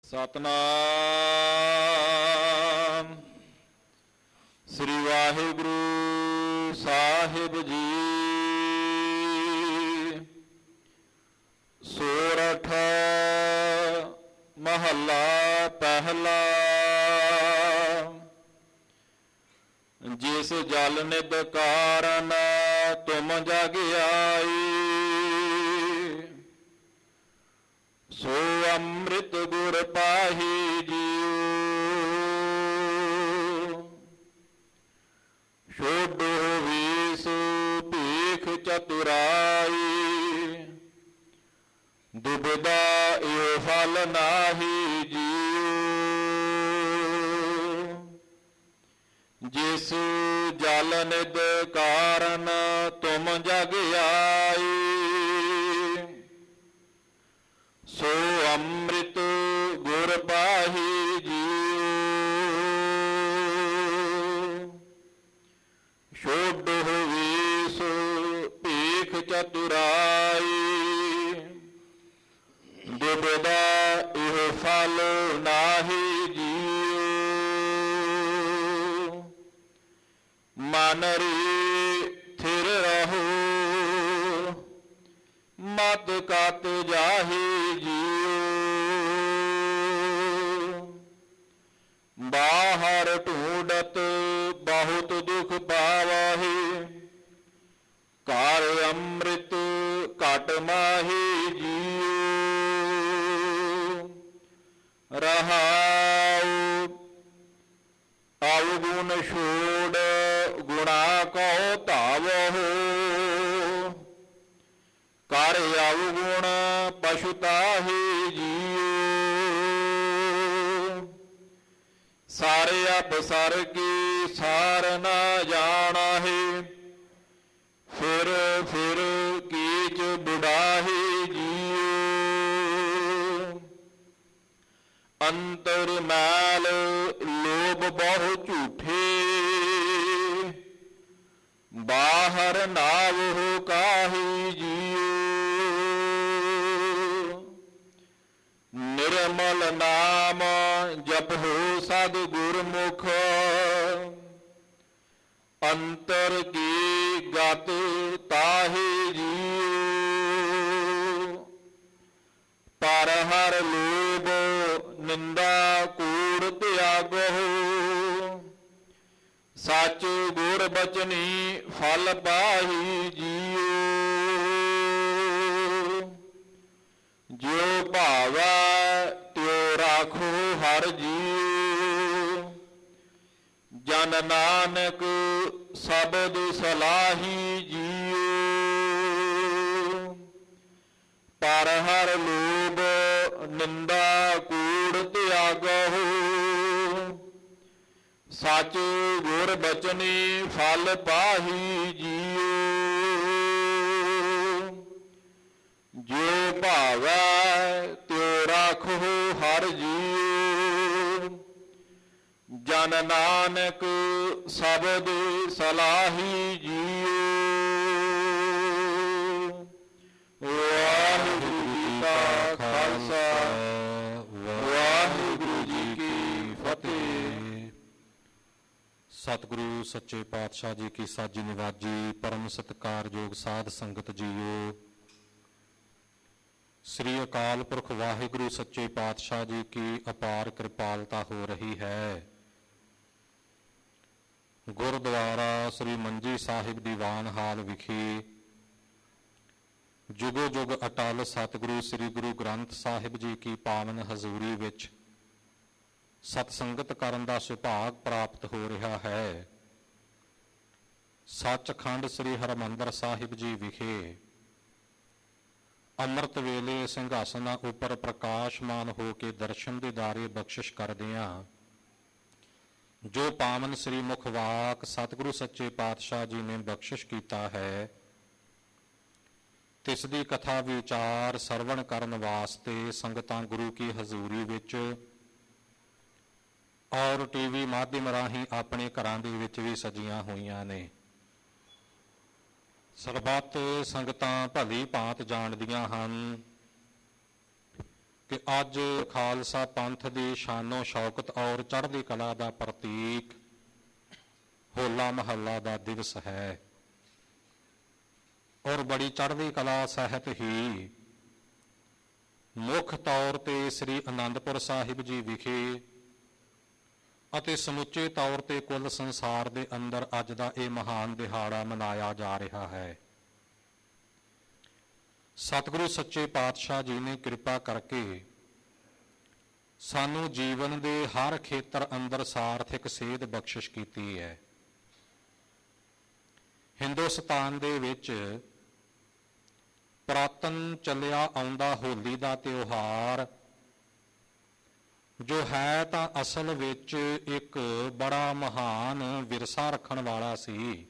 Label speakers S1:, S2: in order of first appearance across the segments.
S1: ਸਤਨਾਮ ਸ੍ਰੀ ਵਾਹਿਗੁਰੂ ਸਾਹਿਬ ਜੀ। ਸੋਰਠ ਮਹੱਲਾ ਪਹਿਲਾ। ਜਿਸ ਜਲ ਨਿਧ ਕਾਰਨ ਤੁਮ ਜਗ ਆਈ, ਸੋ ਅੰਮ੍ਰਿਤ ਗੁਰ ਪਾਹੀ ਜੀਉ। ਛੋਡੋ ਵੀਸ ਭੀਖ ਚਤੁਰਾਈ, ਦੁਬਿਧਾ ਇਹੋ ਫਲ ਨਾਹੀ ਜੀਉ। ਜਿਸ ਜਲ ਨਿਧ ਕਾਰਨ ਤੁਮ ਜਗ ਆਈ, ਸੋ ਅੰਮ੍ਰਿਤ ਗੁਰ ਪਾਹੀ ਜੀਉ। ਛੋਡੋ ਵੀਸ ਭੀਖ ਚਤੁਰਾਈ, ਦੁਬਿਧਾ ਇਹੋ ਫਲ ਨਾਹੀ ਜੀਉ। ਮਨ ਰੀ ਥਿਰ ਰਹੋ, ਮਤ ਕਤ ਜਾਹੀ ਜੀਉ। ਬਾਹਰ ਢੂੰਡਤ ਬਹੁਤ ਦੁਖ ਪਾਵਹਿ, ਘਰ ਅੰਮ੍ਰਿਤ ਘਟ ਮਾਹੀ ਜੀਉ। ਰਹਾਉ ਅਵਗੁਣ ਛੋੜ ਗੁਣਾ ਕਉ ਧਾਵਹੁ, ਕਰ ਅਵਗੁਣ ਪਛੁਤਾਹੀ ਜੀਉ। ਸਾਰੇ ਅਪਸਰ ਕੀ ਸਾਰ ਨਾ ਜਾਣਾਹੀ, ਫਿਰ ਫਿਰ ਕੀਚ ਬੁੜਾਹੀ ਜੀਉ। ਅੰਤਰ ਮੈਲ ਲੋਭ ਬਹੁ ਝੂਠੇ, ਬਾਹਰ ਨਾਵਹੁ ਕਾਹੀ ਜੀਉ। ਨਿਰਮਲ ਨਾਮ ਜਪਹੁ ਸਦ ਗੁਰਮੁਖ, ਅੰਤਰ ਕੀ ਗਤ ਤਾਹੀ ਜੀਉ। ਪਰ ਹਰ ਲੋਭ ਨਿੰਦਾ ਕੂੜ ਤਿਆਗਹੁ, ਸੱਚ ਗੁਰ ਬਚਨੀ ਫਲ ਪਾਹੀ ਜੀਉ। ਜਿਉ ਭਾਵੈ ਤਿਉ ਰਾਖੋ ਹਰ ਜੀਉ, ਜਨ ਨਾਨਕ ਸ਼ਬਦ ਸਲਾਹੀ ਜੀਉ। ਪਰ ਹਰ ਲੋਭ ਨਿੰਦਾ ਕੂੜ ਤਿਆਗਹੁ, ਸੱਚ ਗੁਰ ਬਚਨੀ ਫਲ ਪਾਹੀ ਜੀਉ। ਜਿਉ ਭਾਵੈ ਤਿਉ ਰਾਖੋ ਹਰ ਜੀਉ, ਜਨ ਨਾਨਕ ਸ਼ਬਦ ਸਲਾਹੀ ਜੀਉ। ਵਾਹਿਗੁਰੂ ਜੀ ਕਾ ਖਾਲਸਾ, ਵਾਹਿਗੁਰੂ ਜੀ ਕੀ ਫਤਿਹ।
S2: ਸਤਿਗੁਰੂ ਸੱਚੇ ਪਾਤਸ਼ਾਹ ਜੀ ਕੀ ਸਾਜੀ ਨਿਵਾਜੀ ਪਰਮ ਸਤਿਕਾਰਯੋਗ ਸਾਧ ਸੰਗਤ ਜੀਓ, ਸ੍ਰੀ ਅਕਾਲ ਪੁਰਖ ਵਾਹਿਗੁਰੂ ਸੱਚੇ ਪਾਤਸ਼ਾਹ ਜੀ ਕੀ ਅਪਾਰ ਕਿਰਪਾਲਤਾ ਹੋ ਰਹੀ ਹੈ। ਗੁਰਦੁਆਰਾ ਸ੍ਰੀ ਮੰਜੀ ਸਾਹਿਬ ਦੀਵਾਨ ਹਾਲ ਵਿਖੇ ਜੁਗੋ ਜੁਗ ਅਟਲ ਸਤਿਗੁਰੂ ਸ੍ਰੀ ਗੁਰੂ ਗ੍ਰੰਥ ਸਾਹਿਬ ਜੀ ਕੀ ਪਾਵਨ ਹਜ਼ੂਰੀ ਵਿੱਚ ਸਤਸੰਗਤ ਕਰਨ ਦਾ ਸੁਭਾਗ ਪ੍ਰਾਪਤ ਹੋ ਰਿਹਾ ਹੈ। ਸੱਚਖੰਡ ਸ੍ਰੀ ਹਰਿਮੰਦਰ ਸਾਹਿਬ ਜੀ ਵਿਖੇ ਅੰਮ੍ਰਿਤ ਵੇਲੇ ਸਿੰਘਾਸਨਾਂ ਉੱਪਰ ਪ੍ਰਕਾਸ਼ਮਾਨ ਹੋ ਕੇ ਦਰਸ਼ਨ ਦੀਦਾਰੇ ਬਖਸ਼ਿਸ਼ ਕਰਦਿਆਂ ਜੋ ਪਾਵਨ ਸ੍ਰੀ ਮੁਖ ਵਾਕ ਸਤਿਗੁਰੂ ਸੱਚੇ ਪਾਤਸ਼ਾਹ ਜੀ ਨੇ ਬਖਸ਼ਿਸ਼ ਕੀਤਾ ਹੈ, ਤਿਸ ਦੀ ਕਥਾ ਵਿਚਾਰ ਸਰਵਣ ਕਰਨ ਵਾਸਤੇ ਸੰਗਤਾਂ ਗੁਰੂ ਕੀ ਹਜ਼ੂਰੀ ਵਿੱਚ ਔਰ ਟੀਵੀ ਮਾਧਿਅਮ ਰਾਹੀਂ ਆਪਣੇ ਘਰਾਂ ਦੇ ਵਿੱਚ ਵੀ ਸਜੀਆਂ ਹੋਈਆਂ ਨੇ। ਸਰਬੱਤ ਸੰਗਤਾਂ ਭਲੀ ਭਾਂਤ ਜਾਣਦੀਆਂ ਹਨ ਕਿ ਅੱਜ ਖਾਲਸਾ ਪੰਥ ਦੀ ਸ਼ਾਨੋ ਸ਼ੌਕਤ ਔਰ ਚੜ੍ਹਦੀ ਕਲਾ ਦਾ ਪ੍ਰਤੀਕ ਹੋਲਾ ਮਹੱਲਾ ਦਾ ਦਿਵਸ ਹੈ ਔਰ ਬੜੀ ਚੜ੍ਹਦੀ ਕਲਾ ਸਹਿਤ ਹੀ ਮੁੱਖ ਤੌਰ ਤੇ ਸ੍ਰੀ ਅਨੰਦਪੁਰ ਸਾਹਿਬ ਜੀ ਵਿਖੇ ਅਤੇ ਸਮੁੱਚੇ ਤੌਰ ਤੇ ਕੁੱਲ ਸੰਸਾਰ ਦੇ ਅੰਦਰ ਅੱਜ ਦਾ ਇਹ ਮਹਾਨ ਦਿਹਾੜਾ ਮਨਾਇਆ ਜਾ ਰਿਹਾ ਹੈ। ਸਤਿਗੁਰੂ ਸੱਚੇ ਪਾਤਸ਼ਾਹ ਜੀ ਨੇ ਕਿਰਪਾ ਕਰਕੇ ਸਾਨੂੰ ਜੀਵਨ ਦੇ ਹਰ ਖੇਤਰ ਅੰਦਰ ਸਾਰਥਿਕ ਸੇਧ ਬਖਸ਼ਿਸ਼ ਕੀਤੀ ਹੈ। ਹਿੰਦੁਸਤਾਨ ਦੇ ਵਿੱਚ ਪੁਰਾਤਨ ਚੱਲਿਆ ਆਉਂਦਾ ਹੋਲੀ ਦਾ ਤਿਉਹਾਰ ਜੋ ਹੈ ਤਾਂ ਅਸਲ ਵਿੱਚ ਇੱਕ ਬੜਾ ਮਹਾਨ ਵਿਰਸਾ ਰੱਖਣ ਵਾਲਾ ਸੀ,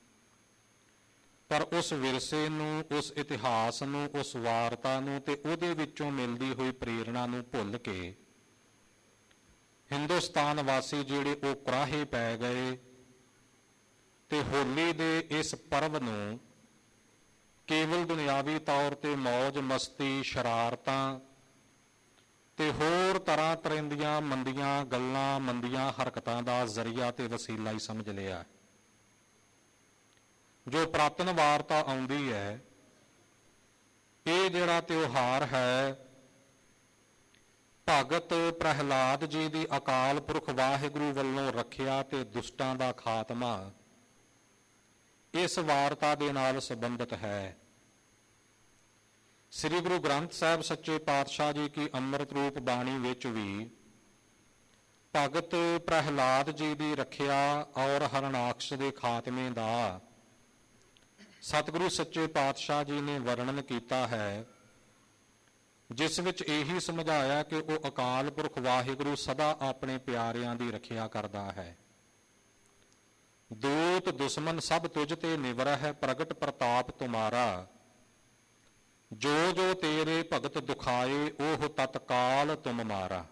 S2: ਪਰ ਉਸ ਵਿਰਸੇ ਨੂੰ, ਉਸ ਇਤਿਹਾਸ ਨੂੰ, ਉਸ ਵਾਰਤਾ ਨੂੰ ਤੇ ਉਹਦੇ ਵਿੱਚੋਂ ਮਿਲਦੀ ਹੋਈ ਪ੍ਰੇਰਣਾ ਨੂੰ ਭੁੱਲ ਕੇ ਹਿੰਦੁਸਤਾਨ ਵਾਸੀ ਜਿਹੜੇ ਉਹ ਕੁਰਾਹੇ ਪੈ ਗਏ ਤੇ ਹੋਲੀ ਦੇ ਇਸ ਪਰਵ ਨੂੰ ਕੇਵਲ ਦੁਨਿਆਵੀ ਤੌਰ ਤੇ ਮੌਜ ਮਸਤੀ, ਸ਼ਰਾਰਤਾਂ ਤੇ ਹੋਰ ਤਰ੍ਹਾਂ ਤਰ੍ਹਾਂ ਦੀਆਂ ਮੰਦੀਆਂ ਗੱਲਾਂ, ਮੰਦੀਆਂ ਹਰਕਤਾਂ ਦਾ ਜ਼ਰੀਆ ਤੇ ਵਸੀਲਾ ਹੀ ਸਮਝ ਲਿਆ। ਜੋ ਪੁਰਾਤਨ ਵਾਰਤਾ ਆਉਂਦੀ ਹੈ, ਇਹ ਜਿਹੜਾ ਤਿਉਹਾਰ ਹੈ ਭਗਤ ਪ੍ਰਹਿਲਾਦ ਜੀ ਦੀ ਅਕਾਲ ਪੁਰਖ ਵਾਹਿਗੁਰੂ ਵੱਲੋਂ ਰੱਖਿਆ ਤੇ ਦੁਸ਼ਟਾਂ ਦਾ ਖਾਤਮਾ ਇਸ ਵਾਰਤਾ ਦੇ ਨਾਲ ਸੰਬੰਧਿਤ ਹੈ। ਸ੍ਰੀ ਗੁਰੂ ਗ੍ਰੰਥ ਸਾਹਿਬ ਸੱਚੇ ਪਾਤਸ਼ਾਹ ਜੀ ਕੀ ਅੰਮ੍ਰਿਤ ਰੂਪ ਬਾਣੀ ਵਿੱਚ ਵੀ ਭਗਤ ਪ੍ਰਹਿਲਾਦ ਜੀ ਦੀ ਰੱਖਿਆ ਔਰ ਹਰਨਾਕਸ਼ ਦੇ ਖਾਤਮੇ ਦਾ ਸਤਿਗੁਰੂ ਸੱਚੇ ਪਾਤਸ਼ਾਹ ਜੀ ਨੇ ਵਰਣਨ ਕੀਤਾ ਹੈ, ਜਿਸ ਵਿੱਚ ਇਹੀ ਸਮਝਾਇਆ ਕਿ ਉਹ ਅਕਾਲ ਪੁਰਖ ਵਾਹਿਗੁਰੂ ਸਦਾ ਆਪਣੇ ਪਿਆਰਿਆਂ ਦੀ ਰੱਖਿਆ ਕਰਦਾ ਹੈ। ਦੂਤ ਦੁਸ਼ਮਨ ਸਭ ਤੁਝ ਤੇ ਨਿਵਰ ਹੈ, ਪ੍ਰਗਟ ਪ੍ਰਤਾਪ ਤੁਮਾਰਾ, ਜੋ ਜੋ ਤੇਰੇ ਭਗਤ ਦੁਖਾਏ ਉਹ ਤਤਕਾਲ ਤੁਮ ਮਾਰਾ।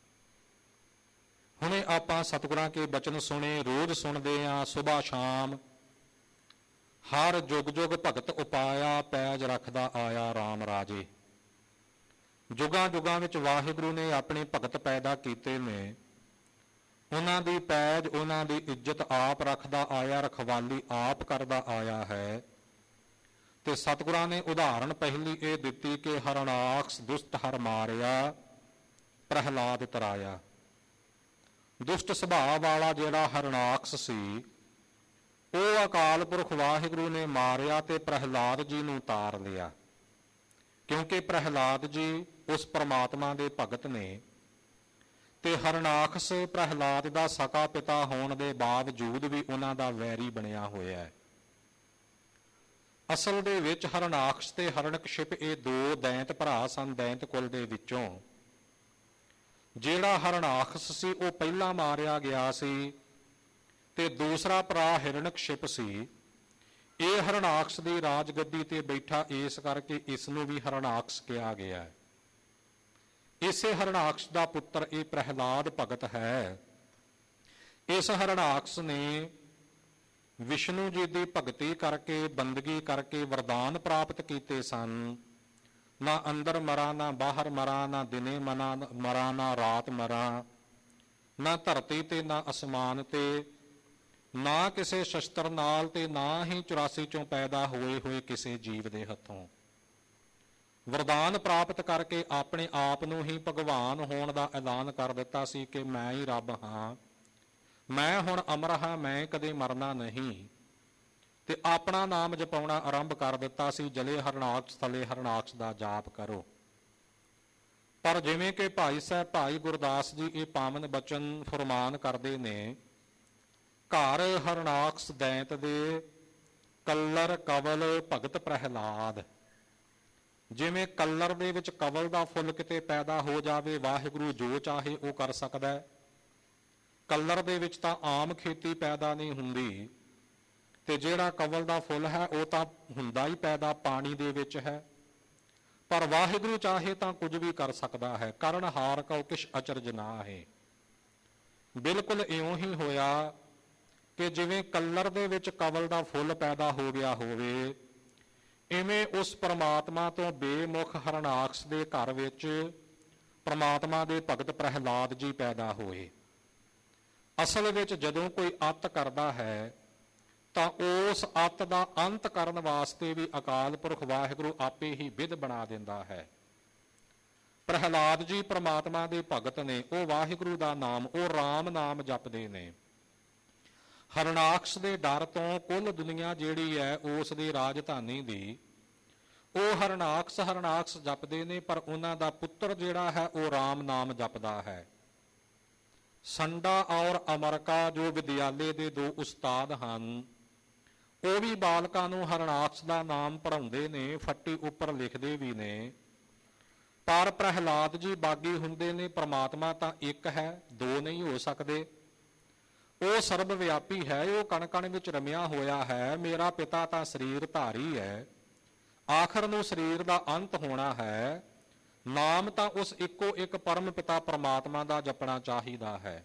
S2: ਹੁਣੇ ਆਪਾਂ ਸਤਿਗੁਰਾਂ ਕੇ ਬਚਨ ਸੁਣੇ, ਰੋਜ਼ ਸੁਣਦੇ ਆਂ, ਸੁਬਾਹ ਸ਼ਾਮ, ਹਰ ਜੁਗ ਜੁਗ ਭਗਤ ਉਪਾਇਆ, ਪੈਜ ਰੱਖਦਾ ਆਇਆ RAM ਰਾਜੇ। ਜੁਗਾਂ ਜੁਗਾਂ ਵਿੱਚ ਵਾਹਿਗੁਰੂ ਨੇ ਆਪਣੇ ਭਗਤ ਪੈਦਾ ਕੀਤੇ ਨੇ, ਉਹਨਾਂ ਦੀ ਪੈਜ, ਉਹਨਾਂ ਦੀ ਇੱਜ਼ਤ ਆਪ ਰੱਖਦਾ ਆਇਆ, ਰਖਵਾਲੀ ਆਪ ਕਰਦਾ ਆਇਆ ਹੈ। ਤੇ ਸਤਿਗੁਰਾਂ ਨੇ ਉਦਾਹਰਣ ਪਹਿਲੀ ਇਹ ਦਿੱਤੀ ਕਿ ਹਰਨਾਕਸ਼ ਦੁਸ਼ਟ ਹਰ ਮਾਰਿਆ, ਪ੍ਰਹਿਲਾਦ ਤਰਾਇਆ। ਦੁਸ਼ਟ ਸੁਭਾਅ ਵਾਲਾ ਜਿਹੜਾ ਹਰਨਾਕਸ਼ ਸੀ, ਉਹ ਅਕਾਲ ਪੁਰਖ ਵਾਹਿਗੁਰੂ ਨੇ ਮਾਰਿਆ ਤੇ ਪ੍ਰਹਿਲਾਦ ਜੀ ਨੂੰ ਤਾਰ ਲਿਆ, ਕਿਉਂਕਿ ਪ੍ਰਹਿਲਾਦ ਜੀ ਉਸ ਪਰਮਾਤਮਾ ਦੇ ਭਗਤ ਨੇ ਤੇ ਹਰਨਾਕਸ਼ ਪ੍ਰਹਿਲਾਦ ਦਾ ਸਕਾ ਪਿਤਾ ਹੋਣ ਦੇ ਬਾਵਜੂਦ ਵੀ ਉਹਨਾਂ ਦਾ ਵੈਰੀ ਬਣਿਆ ਹੋਇਆ ਹੈ। ਅਸਲ ਦੇ ਵਿੱਚ ਹਰਨਾਕਸ਼ ਤੇ ਹਰਣਕਸ਼ਿਪ ਇਹ ਦੋ ਦੈਂਤ ਭਰਾ ਸਨ। ਦੈਂਤ ਕੁਲ ਦੇ ਵਿੱਚੋਂ ਜਿਹੜਾ ਹਰਨਾਕਸ਼ ਸੀ ਉਹ ਪਹਿਲਾਂ ਮਾਰਿਆ ਗਿਆ ਸੀ ਤੇ ਦੂਸਰਾ ਭਰਾ ਹਿਰਣਕਸ਼ਿਪ ਸੀ। ਇਹ ਹਰਨਾਕਸ਼ ਦੀ ਰਾਜਗੱਦੀ ਤੇ ਬੈਠਾ, ਇਸ ਕਰਕੇ ਇਸ ਨੂੰ ਵੀ ਹਰਨਾਕਸ਼ ਕਿਹਾ ਗਿਆ। ਇਸੇ ਹਰਨਾਕਸ਼ ਦਾ ਪੁੱਤਰ ਇਹ ਪ੍ਰਹਿਲਾਦ ਭਗਤ ਹੈ। ਇਸ ਹਰਨਾਕਸ਼ ਨੇ ਵਿਸ਼ਨੂੰ ਜੀ ਦੀ ਭਗਤੀ ਕਰਕੇ, ਬੰਦਗੀ ਕਰਕੇ ਵਰਦਾਨ ਪ੍ਰਾਪਤ ਕੀਤੇ ਸਨ। ਨਾ ਅੰਦਰ ਮਰਾਂ, ਨਾ ਬਾਹਰ ਮਰਾਂ, ਨਾ ਦਿਨੇ ਮਰਾਂ, ਨਾ ਰਾਤ ਮਰਾਂ, ਨਾ ਧਰਤੀ ਤੇ ਨਾ ਅਸਮਾਨ ਤੇ, ਨਾ ਕਿਸੇ ਸ਼ਸਤਰ ਨਾਲ ਤੇ ਨਾ ਹੀ 84 ਚੋਂ ਪੈਦਾ ਹੋਏ ਕਿਸੇ ਜੀਵ ਦੇ ਹੱਥੋਂ। ਵਰਦਾਨ ਪ੍ਰਾਪਤ ਕਰਕੇ ਆਪਣੇ ਆਪ ਨੂੰ ਹੀ ਭਗਵਾਨ ਹੋਣ ਦਾ ਐਲਾਨ ਕਰ ਦਿੱਤਾ ਸੀ ਕਿ ਮੈਂ ਹੀ ਰੱਬ ਹਾਂ, ਮੈਂ ਹੁਣ ਅਮਰ ਹਾਂ, ਮੈਂ ਕਦੇ ਮਰਨਾ ਨਹੀਂ। ਤੇ ਆਪਣਾ ਨਾਮ ਜਪਾਉਣਾ ਆਰੰਭ ਕਰ ਦਿੱਤਾ ਸੀ, ਜਲੇ ਹਰਨਾਕਸ਼ ਥਲੇ ਹਰਨਾਕਸ਼ ਦਾ ਜਾਪ ਕਰੋ। ਪਰ ਜਿਵੇਂ ਕਿ ਭਾਈ ਸਾਹਿਬ ਭਾਈ ਗੁਰਦਾਸ ਜੀ ਇਹ ਪਾਵਨ ਬਚਨ ਫਰਮਾਨ ਕਰਦੇ ਨੇ, ਘਰ ਹਰਨਾਕਸ਼ ਦੈਂਤ ਦੇ ਕੱਲਰ ਕਵਲ ਭਗਤ ਪ੍ਰਹਿਲਾਦ। ਜਿਵੇਂ ਕੱਲਰ ਦੇ ਵਿੱਚ ਕਵਲ ਦਾ ਫੁੱਲ ਕਿਤੇ ਪੈਦਾ ਹੋ ਜਾਵੇ, ਵਾਹਿਗੁਰੂ ਜੋ ਚਾਹੇ ਉਹ ਕਰ ਸਕਦਾ ਹੈ। ਕੱਲਰ ਦੇ ਵਿੱਚ ਤਾਂ ਆਮ ਖੇਤੀ ਪੈਦਾ ਨਹੀਂ ਹੁੰਦੀ, ਤੇ ਜਿਹੜਾ ਕਵਲ ਦਾ ਫੁੱਲ ਹੈ ਉਹ ਤਾਂ ਹੁੰਦਾ ਹੀ ਪੈਦਾ ਪਾਣੀ ਦੇ ਵਿੱਚ ਹੈ। ਪਰ ਵਾਹਿਗੁਰੂ ਚਾਹੇ ਤਾਂ ਕੁਝ ਵੀ ਕਰ ਸਕਦਾ ਹੈ। ਕਰਨ ਹਾਰ ਕਉ ਕਿਛ ਅਚਰਜ ਨਾ ਹੈ। ਬਿਲਕੁਲ ਇਉਂ ਹੀ ਹੋਇਆ ਕਿ ਜਿਵੇਂ ਕੱਲਰ ਦੇ ਵਿੱਚ ਕਵਲ ਦਾ ਫੁੱਲ ਪੈਦਾ ਹੋ ਗਿਆ ਹੋਵੇ, ਇਵੇਂ ਉਸ ਪਰਮਾਤਮਾ ਤੋਂ ਬੇਮੁਖ ਹਰਨਾਕਸ਼ ਦੇ ਘਰ ਵਿੱਚ ਪ੍ਰਮਾਤਮਾ ਦੇ ਭਗਤ ਪ੍ਰਹਿਲਾਦ ਜੀ ਪੈਦਾ ਹੋਏ। ਅਸਲ ਵਿੱਚ ਜਦੋਂ ਕੋਈ ਅੱਤ ਕਰਦਾ ਹੈ ਤਾਂ ਉਸ ਅੱਤ ਦਾ ਅੰਤ ਕਰਨ ਵਾਸਤੇ ਵੀ ਅਕਾਲ ਪੁਰਖ ਵਾਹਿਗੁਰੂ ਆਪੇ ਹੀ ਵਿਧ ਬਣਾ ਦਿੰਦਾ ਹੈ। ਪ੍ਰਹਿਲਾਦ ਜੀ ਪ੍ਰਮਾਤਮਾ ਦੇ ਭਗਤ ਨੇ, ਉਹ ਵਾਹਿਗੁਰੂ ਦਾ ਨਾਮ, ਉਹ ਰਾਮ ਨਾਮ ਜਪਦੇ ਨੇ। ਹਰਨਾਕਸ਼ ਦੇ ਡਰ ਤੋਂ ਕੁੱਲ ਦੁਨੀਆ ਜਿਹੜੀ ਹੈ ਉਸ ਦੀ ਰਾਜਧਾਨੀ ਦੀ, ਉਹ ਹਰਨਾਕਸ਼ ਜਪਦੇ ਨੇ, ਪਰ ਉਹਨਾਂ ਦਾ ਪੁੱਤਰ ਜਿਹੜਾ ਹੈ ਉਹ ਰਾਮ ਨਾਮ ਜਪਦਾ ਹੈ। ਸੰਡਾ ਔਰ ਅਮਰਕਾ ਜੋ ਵਿਦਿਆਲੇ ਦੇ ਦੋ ਉਸਤਾਦ ਹਨ, ਉਹ ਵੀ ਬਾਲਕਾਂ ਨੂੰ ਹਰਨਾਕਸ਼ ਦਾ ਨਾਮ ਪੜ੍ਹਾਉਂਦੇ ਨੇ, ਫੱਟੀ ਉੱਪਰ ਲਿਖਦੇ ਵੀ ਨੇ। ਪਰ ਪ੍ਰਹਿਲਾਦ ਜੀ ਬਾਗੀ ਹੁੰਦੇ ਨੇ, ਪ੍ਰਮਾਤਮਾ ਤਾਂ ਇੱਕ ਹੈ, ਦੋ ਨਹੀਂ ਹੋ ਸਕਦੇ। ਉਹ ਸਰਬ ਵਿਆਪੀ ਹੈ, ਉਹ ਕਣ ਕਣ ਵਿੱਚ ਰਮਿਆ ਹੋਇਆ ਹੈ। ਮੇਰਾ ਪਿਤਾ ਤਾਂ ਸਰੀਰ ਧਾਰੀ ਹੈ, ਆਖਰ ਨੂੰ ਸਰੀਰ ਦਾ ਅੰਤ ਹੋਣਾ ਹੈ। ਨਾਮ ਤਾਂ ਉਸ ਇੱਕੋ ਇੱਕ ਪਰਮ ਪਿਤਾ ਪ੍ਰਮਾਤਮਾ ਦਾ ਜਪਣਾ ਚਾਹੀਦਾ ਹੈ।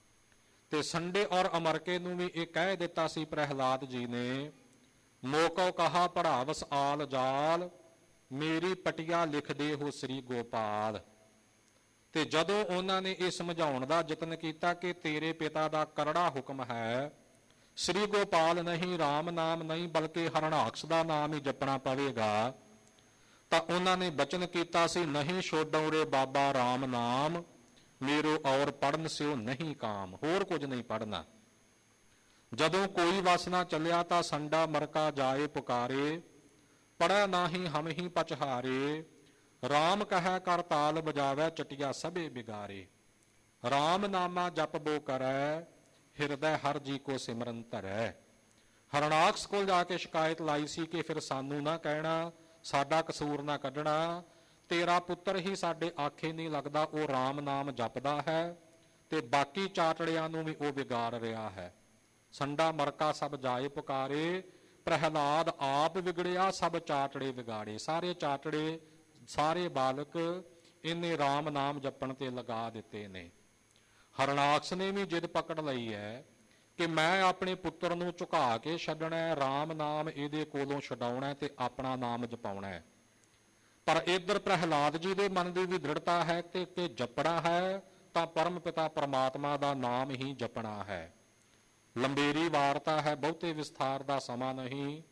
S2: ਤੇ ਸੰਡੇ ਔਰ ਅਮਰਕੇ ਨੂੰ ਵੀ ਇਹ ਕਹਿ ਦਿੱਤਾ ਸੀ ਪ੍ਰਹਿਲਾਦ ਜੀ ਨੇ, ਮੋਕੋ ਕਹਾ ਪੜਾਵਸ ਆਲ ਜਾਲ, ਮੇਰੀ ਪਟਿਆ ਲਿਖਦੇ ਹੋ ਸ੍ਰੀ ਗੋਪਾਲ। ਤੇ ਜਦੋਂ ਉਹਨਾਂ ਨੇ ਇਹ ਸਮਝਾਉਣ ਦਾ ਯਤਨ ਕੀਤਾ ਕਿ ਤੇਰੇ ਪਿਤਾ ਦਾ ਕਰੜਾ ਹੁਕਮ ਹੈ, ਸ੍ਰੀ ਗੋਪਾਲ ਨਹੀਂ, ਰਾਮ ਨਾਮ ਨਹੀਂ, ਬਲਕਿ ਹਰਨਾਕਸ਼ ਦਾ ਨਾਮ ਹੀ ਜਪਣਾ ਪਵੇਗਾ, ਤਾਂ ਉਹਨਾਂ ਨੇ ਬਚਨ ਕੀਤਾ ਸੀ, ਨਹੀਂ ਛੋਡੋ ਰੇ ਬਾਬਾ ਰਾਮ ਨਾਮ, ਮੇਰੋ ਔਰ ਪੜਨ ਸਿਓ ਨਹੀਂ ਕਾਮ। ਹੋਰ ਕੁਝ ਨਹੀਂ ਪੜਨਾ। ਜਦੋਂ ਕੋਈ ਵਸ ਨਾ ਚੱਲਿਆ ਤਾਂ ਸੰਡਾ ਮਰਕਾ ਜਾਏ ਪੁਕਾਰੇ, ਪੜ੍ਹੈ ਨਾਹੀਂ ਹਮ ਹੀ ਪਚਹਾਰੇ, ਰਾਮ ਕਹਿ ਕਰ ਤਾਲ ਬਜਾਵੈ ਚਟਿਆ ਸਭੇ ਬਿਗਾਰੇ। ਰਾਮ ਨਾਮਾ ਜਪ ਬੋ ਕਰੈ, ਹਿਰਦੈ ਹਰ ਜੀ ਕੋ ਸਿਮਰਨ ਧਰੈ। ਹਰਨਾਕਸ਼ ਕੋਲ ਜਾ ਕੇ ਸ਼ਿਕਾਇਤ ਲਾਈ ਸੀ ਕਿ ਫਿਰ ਸਾਨੂੰ ਨਾ ਕਹਿਣਾ, ਸਾਡਾ ਕਸੂਰ ਨਾ ਕੱਢਣਾ, ਤੇਰਾ ਪੁੱਤਰ ਹੀ ਸਾਡੇ ਆਖੇ ਨਹੀਂ ਲੱਗਦਾ, ਉਹ ਰਾਮ ਨਾਮ ਜਪਦਾ ਹੈ ਤੇ ਬਾਕੀ ਚਾਟੜਿਆਂ ਨੂੰ ਵੀ ਉਹ ਵਿਗਾੜ ਰਿਹਾ ਹੈ। ਸੰਡਾ ਮਰਕਾ ਸਭ ਜਾਏ ਪੁਕਾਰੇ, ਪ੍ਰਹਿਲਾਦ ਆਪ ਵਿਗੜਿਆ ਸਭ ਚਾਟੜੇ ਵਿਗਾੜੇ। ਸਾਰੇ ਚਾਟੜੇ, ਸਾਰੇ ਬਾਲਕ ਇਹਨੇ ਰਾਮ ਨਾਮ ਜਪਣ ਤੇ ਲਗਾ ਦਿੱਤੇ ਨੇ। ਹਰਨਾਕਸ਼ ਨੇ ਵੀ ਜਿੱਦ ਪਕੜ ਲਈ ਹੈ ਕਿ ਮੈਂ ਆਪਣੇ ਪੁੱਤਰ ਨੂੰ ਝੁਕਾ ਕੇ ਛੱਡਣਾ, ਰਾਮ ਨਾਮ ਇਹਦੇ ਕੋਲੋਂ ਛਡਾਉਣਾ ਤੇ ਆਪਣਾ ਨਾਮ ਜਪਾਉਣਾ। ਪਰ ਇੱਧਰ ਪ੍ਰਹਿਲਾਦ ਜੀ ਦੇ ਮਨ ਦੀ ਵੀ ਦ੍ਰਿੜਤਾ ਹੈ ਕਿ ਜਪਣਾ ਹੈ ਤਾਂ ਪਰਮ ਪਿਤਾ ਪਰਮਾਤਮਾ ਦਾ ਨਾਮ ਹੀ ਜਪਣਾ ਹੈ। ਲੰਬੇਰੀ ਵਾਰਤਾ ਹੈ, ਬਹੁਤੇ ਵਿਸਥਾਰ ਦਾ ਸਮਾਂ ਨਹੀਂ।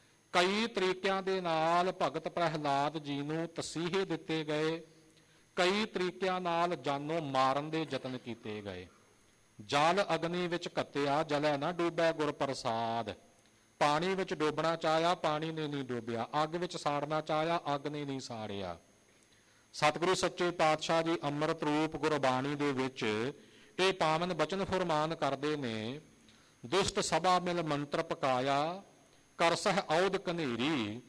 S2: ਕਈ ਤਰੀਕਿਆਂ ਦੇ ਨਾਲ ਭਗਤ ਪ੍ਰਹਿਲਾਦ ਜੀ ਨੂੰ ਤਸੀਹੇ ਦਿੱਤੇ ਗਏ, ਕਈ ਤਰੀਕਿਆਂ ਨਾਲ ਜਾਨੋਂ ਮਾਰਨ ਦੇ ਯਤਨ ਕੀਤੇ ਗਏ। ਜਲ ਅਗਨੀ ਵਿੱਚ ਘੱਤਿਆ, ਜਲੈ ਨਾ ਡੂਬੈ ਗੁਰ ਪ੍ਰਸਾਦ। ਪਾਣੀ ਵਿੱਚ ਡੋਬਣਾ ਚਾਹਿਆ, ਪਾਣੀ ਨੇ ਨਹੀਂ ਡੋਬਿਆ। ਅੱਗ ਵਿੱਚ ਸਾੜਨਾ ਚਾਹਿਆ, ਅੱਗ ਨੇ ਨਹੀਂ ਸਾੜਿਆ। ਸਤਿਗੁਰੂ ਸੱਚੇ ਪਾਤਸ਼ਾਹ ਜੀ ਅੰਮ੍ਰਿਤ ਰੂਪ ਗੁਰਬਾਣੀ ਦੇ ਵਿੱਚ ਇਹ ਪਾਵਨ ਬਚਨ ਫੁਰਮਾਨ ਕਰਦੇ ਨੇ, ਦੁਸ਼ਟ ਸਭਾ ਮਿਲ ਮੰਤਰ ਪਕਾਇਆ, ਕਰਸਹਿ ਔਦ ਕਨੇਰੀ,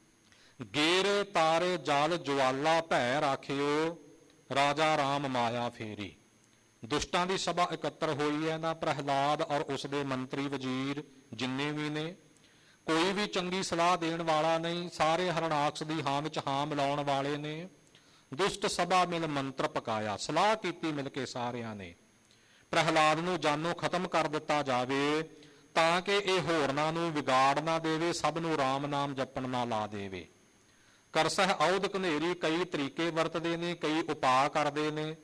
S2: ਗੇਰ ਤਾਰੇ ਜਲ ਜਵਾਲਾ ਭੈ ਰਾਖਿਓ, ਰਾਜਾ ਰਾਮ ਮਾਇਆ ਫੇਰੀ। ਦੁਸ਼ਟਾਂ ਦੀ ਸਭਾ ਇਕੱਤਰ ਹੋਈ ਹੈ ਨਾ, ਪ੍ਰਹਿਲਾਦ ਔਰ ਉਸਦੇ ਮੰਤਰੀ ਵਜ਼ੀਰ ਜਿੰਨੇ ਵੀ ਨੇ, ਕੋਈ ਵੀ ਚੰਗੀ ਸਲਾਹ ਦੇਣ ਵਾਲਾ ਨਹੀਂ, ਸਾਰੇ ਹਰਨਾਕਸ਼ ਦੀ ਹਾਂ ਵਿੱਚ ਹਾਂ ਮਿਲਾਉਣ ਵਾਲੇ ਨੇ। ਦੁਸ਼ਟ ਸਭਾ ਮਿਲ ਮੰਤਰ ਪਕਾਇਆ, ਸਲਾਹ ਕੀਤੀ ਮਿਲ ਕੇ ਸਾਰਿਆਂ ਨੇ, ਪ੍ਰਹਿਲਾਦ ਨੂੰ ਜਾਨੋਂ ਖਤਮ ਕਰ ਦਿੱਤਾ ਜਾਵੇ ਤਾਂ ਕਿ ਇਹ ਹੋਰਨਾਂ ਨੂੰ ਵਿਗਾੜ ਨਾ ਦੇਵੇ, ਸਭ ਨੂੰ ਰਾਮ ਨਾਮ ਜਪਣ ਨਾ ਲਾ ਦੇਵੇ। ਕਰਸਹਿ ਔਦ ਘਨੇਰੀ, ਕਈ ਤਰੀਕੇ ਵਰਤਦੇ ਨੇ, ਕਈ ਉਪਾਅ ਕਰਦੇ ਨੇ।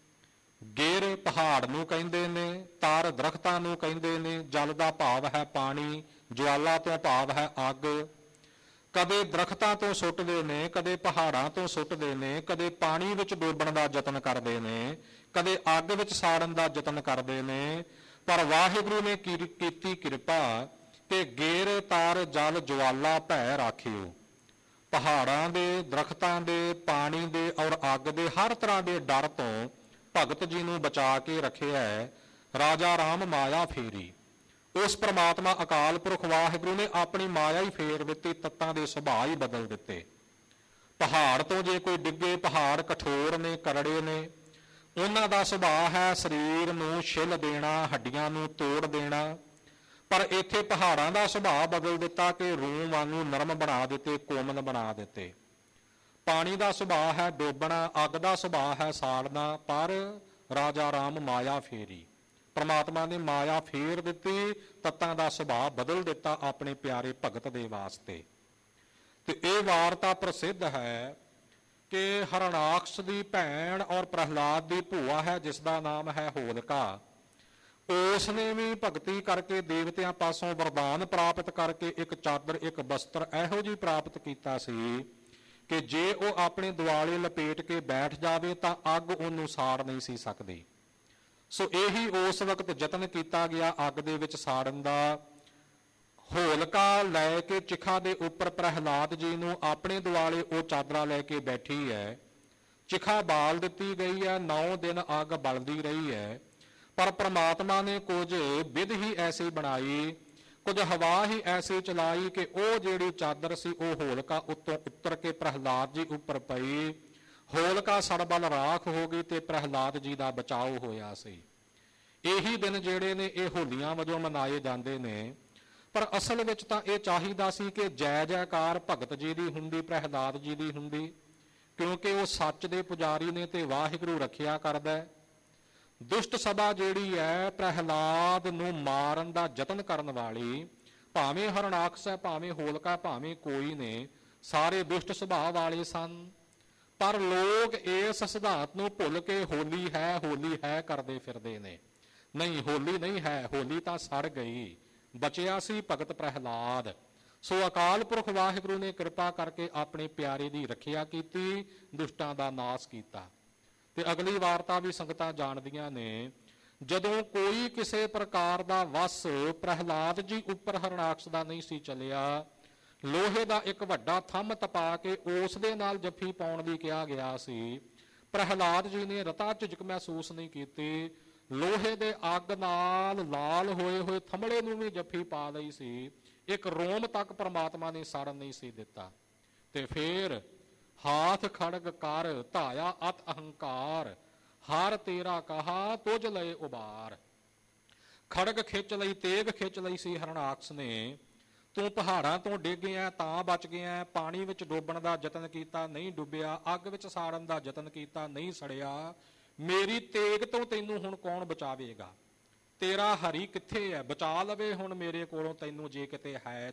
S2: ਗੇਰ ਪਹਾੜ ਨੂੰ ਕਹਿੰਦੇ ਨੇ, ਤਾਰ ਦਰਖਤਾਂ ਨੂੰ ਕਹਿੰਦੇ ਨੇ, ਜਲ ਦਾ ਭਾਵ ਹੈ ਪਾਣੀ, ਜਵਾਲਾ ਤੋਂ ਭਾਵ ਹੈ ਅੱਗ। ਕਦੇ ਦਰਖਤਾਂ ਤੋਂ ਸੁੱਟਦੇ ਨੇ, ਕਦੇ ਪਹਾੜਾਂ ਤੋਂ ਸੁੱਟਦੇ ਨੇ, ਕਦੇ ਪਾਣੀ ਵਿੱਚ ਡੋਬਣ ਦਾ ਯਤਨ ਕਰਦੇ ਨੇ, ਕਦੇ ਅੱਗ ਵਿੱਚ ਸਾੜਨ ਦਾ ਯਤਨ ਕਰਦੇ ਨੇ। ਪਰ ਵਾਹਿਗੁਰੂ ਨੇ ਕੀਤੀ ਕਿਰਪਾ ਕਿ ਗੇਰ ਤਾਰ ਜਲ ਜਵਾਲਾ ਭੈ ਰਾਖਿਓ। ਪਹਾੜਾਂ ਦੇ, ਦਰਖਤਾਂ ਦੇ, ਪਾਣੀ ਦੇ ਔਰ ਅੱਗ ਦੇ ਹਰ ਤਰ੍ਹਾਂ ਦੇ ਡਰ ਤੋਂ ਭਗਤ ਜੀ ਨੂੰ ਬਚਾ ਕੇ ਰੱਖਿਆ ਹੈ। ਰਾਜਾ ਰਾਮ ਮਾਇਆ ਫੇਰੀ, ਉਸ ਪ੍ਰਮਾਤਮਾ ਅਕਾਲ ਪੁਰਖ ਵਾਹਿਗੁਰੂ ਨੇ ਆਪਣੀ ਮਾਇਆ ਹੀ ਫੇਰ ਦਿੱਤੀ, ਤੱਤਾਂ ਦੇ ਸੁਭਾਅ ਹੀ ਬਦਲ ਦਿੱਤੇ। ਪਹਾੜ ਤੋਂ ਜੇ ਕੋਈ ਡਿੱਗੇ, ਪਹਾੜ ਕਠੋਰ ਨੇ, ਕਰੜੇ ਨੇ, ਉਹਨਾਂ ਦਾ ਸੁਭਾਅ ਹੈ ਸਰੀਰ ਨੂੰ ਛਿੱਲ ਦੇਣਾ, ਹੱਡੀਆਂ ਨੂੰ ਤੋੜ ਦੇਣਾ। ਪਰ ਇੱਥੇ ਪਹਾੜਾਂ ਦਾ ਸੁਭਾਅ ਬਦਲ ਦਿੱਤਾ ਕਿ ਰੂੰ ਵਾਂਗੂ ਨਰਮ ਬਣਾ ਦਿੱਤੇ, ਕੋਮਲ ਬਣਾ ਦਿੱਤੇ। ਪਾਣੀ ਦਾ ਸੁਭਾਅ ਹੈ ਡੋਬਣਾ, ਅੱਗ ਦਾ ਸੁਭਾਅ ਹੈ ਸਾੜਨਾ, ਪਰ ਰਾਜਾ ਰਾਮ ਮਾਇਆ ਫੇਰੀ, ਪ੍ਰਮਾਤਮਾ ਨੇ ਮਾਇਆ ਫੇਰ ਦਿੱਤੀ, ਤੱਤਾਂ ਦਾ ਸੁਭਾਅ ਬਦਲ ਦਿੱਤਾ ਆਪਣੇ ਪਿਆਰੇ ਭਗਤ ਦੇ ਵਾਸਤੇ। ਤੇ ਇਹ ਵਾਰਤਾ ਪ੍ਰਸਿੱਧ ਹੈ ਕਿ ਹਰਣਾਕਸ਼ ਦੀ ਭੈਣ ਔਰ ਪ੍ਰਹਿਲਾਦ ਦੀ ਭੂਆ ਹੈ ਜਿਸ ਦਾ ਨਾਮ ਹੈ ਹੋਲਕਾ, ਉਸ ਨੇ ਵੀ ਭਗਤੀ ਕਰਕੇ ਦੇਵਤਿਆਂ ਪਾਸੋਂ ਵਰਦਾਨ ਪ੍ਰਾਪਤ ਕਰਕੇ ਇੱਕ ਚਾਦਰ ਇੱਕ ਬਸਤਰ ਇਹੋ ਜਿਹੀ ਪ੍ਰਾਪਤ ਕੀਤਾ ਸੀ ਕਿ ਜੇ ਉਹ ਆਪਣੇ ਦੁਆਲੇ ਲਪੇਟ ਕੇ ਬੈਠ ਜਾਵੇ ਤਾਂ ਅੱਗ ਉਹਨੂੰ ਸਾੜ ਨਹੀਂ ਸੀ ਸਕਦੀ। ਸੋ ਇਹੀ ਉਸ ਵਕਤ ਯਤਨ ਕੀਤਾ ਗਿਆ ਅੱਗ ਦੇ ਵਿੱਚ ਸਾੜਨ ਦਾ। ਹੋਲਕਾ ਲੈ ਕੇ ਚਿਖਾ ਦੇ ਉੱਪਰ ਪ੍ਰਹਿਲਾਦ ਜੀ ਨੂੰ ਆਪਣੇ ਦੁਆਲੇ ਉਹ ਚਾਦਰਾ ਲੈ ਕੇ ਬੈਠੀ ਹੈ। ਚਿਖਾ ਬਾਲ ਦਿੱਤੀ ਗਈ ਹੈ, 9 ਦਿਨ ਅੱਗ ਬਲਦੀ ਰਹੀ ਹੈ, ਪਰ ਪ੍ਰਮਾਤਮਾ ਨੇ ਕੁਝ ਵਿਧ ਹੀ ਐਸੀ ਬਣਾਈ, ਕੁਝ ਹਵਾ ਹੀ ਐਸੀ ਚਲਾਈ ਕਿ ਉਹ ਜਿਹੜੀ ਚਾਦਰ ਸੀ ਉਹ ਹੋਲਕਾ ਉੱਤੋਂ ਉਤਰ ਕੇ ਪ੍ਰਹਿਲਾਦ ਜੀ ਉੱਪਰ ਪਈ। ਹੋਲਕਾ ਸੜਬਲ ਰਾਖ ਹੋ ਗਈ ਤੇ ਪ੍ਰਹਿਲਾਦ ਜੀ ਦਾ ਬਚਾਓ ਹੋਇਆ ਸੀ। ਇਹੀ ਦਿਨ ਜਿਹੜੇ ਨੇ ਇਹ ਹੋਲੀਆਂ ਵਜੋਂ ਮਨਾਏ ਜਾਂਦੇ ਨੇ, ਪਰ ਅਸਲ ਵਿੱਚ ਤਾਂ ਇਹ ਚਾਹੀਦਾ ਸੀ ਕਿ ਜੈ ਜੈਕਾਰ ਭਗਤ ਜੀ ਦੀ ਹੁੰਦੀ, ਪ੍ਰਹਿਲਾਦ ਜੀ ਦੀ ਹੁੰਦੀ, ਕਿਉਂਕਿ ਉਹ ਸੱਚ ਦੇ ਪੁਜਾਰੀ ਨੇ ਤੇ ਵਾਹਿਗੁਰੂ ਰੱਖਿਆ ਕਰਦਾ ਹੈ। ਦੁਸ਼ਟ ਸਭਾ ਜਿਹੜੀ ਹੈ ਪ੍ਰਹਿਲਾਦ ਨੂੰ ਮਾਰਨ ਦਾ ਯਤਨ ਕਰਨ ਵਾਲੀ, ਭਾਵੇਂ ਹਰਣਾਕਸ਼ ਹੈ, ਭਾਵੇਂ ਹੋਲਕਾ, ਭਾਵੇਂ ਕੋਈ ਨੇ, ਸਾਰੇ ਦੁਸ਼ਟ ਸੁਭਾਅ ਵਾਲੇ ਸਨ। ਪਰ ਲੋਕ ਇਸ ਸਿਧਾਂਤ ਨੂੰ ਭੁੱਲ ਕੇ ਹੋਲੀ ਹੈ ਕਰਦੇ ਫਿਰਦੇ ਨੇ। ਨਹੀਂ, ਹੋਲੀ ਨਹੀਂ ਹੈ, ਹੋਲੀ ਤਾਂ ਸੜ ਗਈ, ਬਚਿਆ ਸੀ ਭਗਤ ਪ੍ਰਹਿਲਾਦ। ਸੋ ਅਕਾਲ ਪੁਰਖ ਵਾਹਿਗੁਰੂ ਨੇ ਕਿਰਪਾ ਕਰਕੇ ਆਪਣੇ ਪਿਆਰੇ ਦੀ ਰੱਖਿਆ ਕੀਤੀ, ਦੁਸ਼ਟਾਂ ਦਾ ਨਾਸ ਕੀਤਾ। ਤੇ ਅਗਲੀ ਵਾਰਤਾ ਵੀ ਸੰਗਤਾਂ ਜਾਣਦੀਆਂ ਨੇ, ਜਦੋਂ ਕੋਈ ਕਿਸੇ ਪ੍ਰਕਾਰ ਦਾ ਵਸ ਪ੍ਰਹਿਲਾਦ ਜੀ ਉੱਪਰ ਹਰਣਾਕਸ਼ ਦਾ ਨਹੀਂ ਸੀ ਚੱਲਿਆ, ਲੋਹੇ ਦਾ ਇੱਕ ਵੱਡਾ ਥੰਮ ਤਪਾ ਕੇ ਉਸ ਦੇ ਨਾਲ ਜੱਫੀ ਪਾਉਣ ਦੀ ਕਿਹਾ ਗਿਆ ਸੀ। ਪ੍ਰਹਿਲਾਦ ਜੀ ਨੇ ਰਤਾ ਝਿਜਕ ਮਹਿਸੂਸ ਨਹੀਂ ਕੀਤੀ, ਲੋਹੇ ਦੇ ਅੱਗ ਨਾਲ ਲਾਲ ਹੋਏ ਥੰਮੜੇ ਨੂੰ ਵੀ ਜੱਫੀ ਪਾ ਲਈ ਸੀ, ਇੱਕ ਰੋਮ ਤੱਕ ਪ੍ਰਮਾਤਮਾ ਨੇ ਸਾੜਨ ਨਹੀਂ ਸੀ ਦਿੱਤਾ। ਤੇ ਫੇਰ ਹਾਥ ਖੜਗ ਕਰ ਧਾਇਆ ਅਤ ਅਹੰਕਾਰ, ਹਰ ਤੇਰਾ ਕਹਾ ਤੁਝ ਲਏ ਉਬਾਰ। ਖੜਗ ਖਿੱਚ ਲਈ, ਤੇਗ ਖਿੱਚ ਲਈ ਸੀ ਹਰਣਾਕਸ਼ ਨੇ। ਤੂੰ ਪਹਾੜਾਂ ਤੋਂ ਡਿੱਗ ਗਿਆ ਤਾਂ ਬਚ ਗਿਆ, ਪਾਣੀ ਵਿੱਚ ਡੋਬਣ ਦਾ ਯਤਨ ਕੀਤਾ ਨਹੀਂ ਡੁੱਬਿਆ, ਅੱਗ ਵਿੱਚ ਸਾੜਨ ਦਾ ਯਤਨ ਕੀਤਾ ਨਹੀਂ ਸੜਿਆ, ਮੇਰੀ ਤੇਗ ਤੋਂ ਤੈਨੂੰ ਹੁਣ ਕੌਣ ਬਚਾਵੇਗਾ? ਤੇਰਾ ਹਰੀ ਕਿੱਥੇ ਹੈ? ਬਚਾ ਲਵੇ ਹੁਣ ਮੇਰੇ ਕੋਲੋਂ ਤੈਨੂੰ ਜੇ ਕਿਤੇ ਹੈ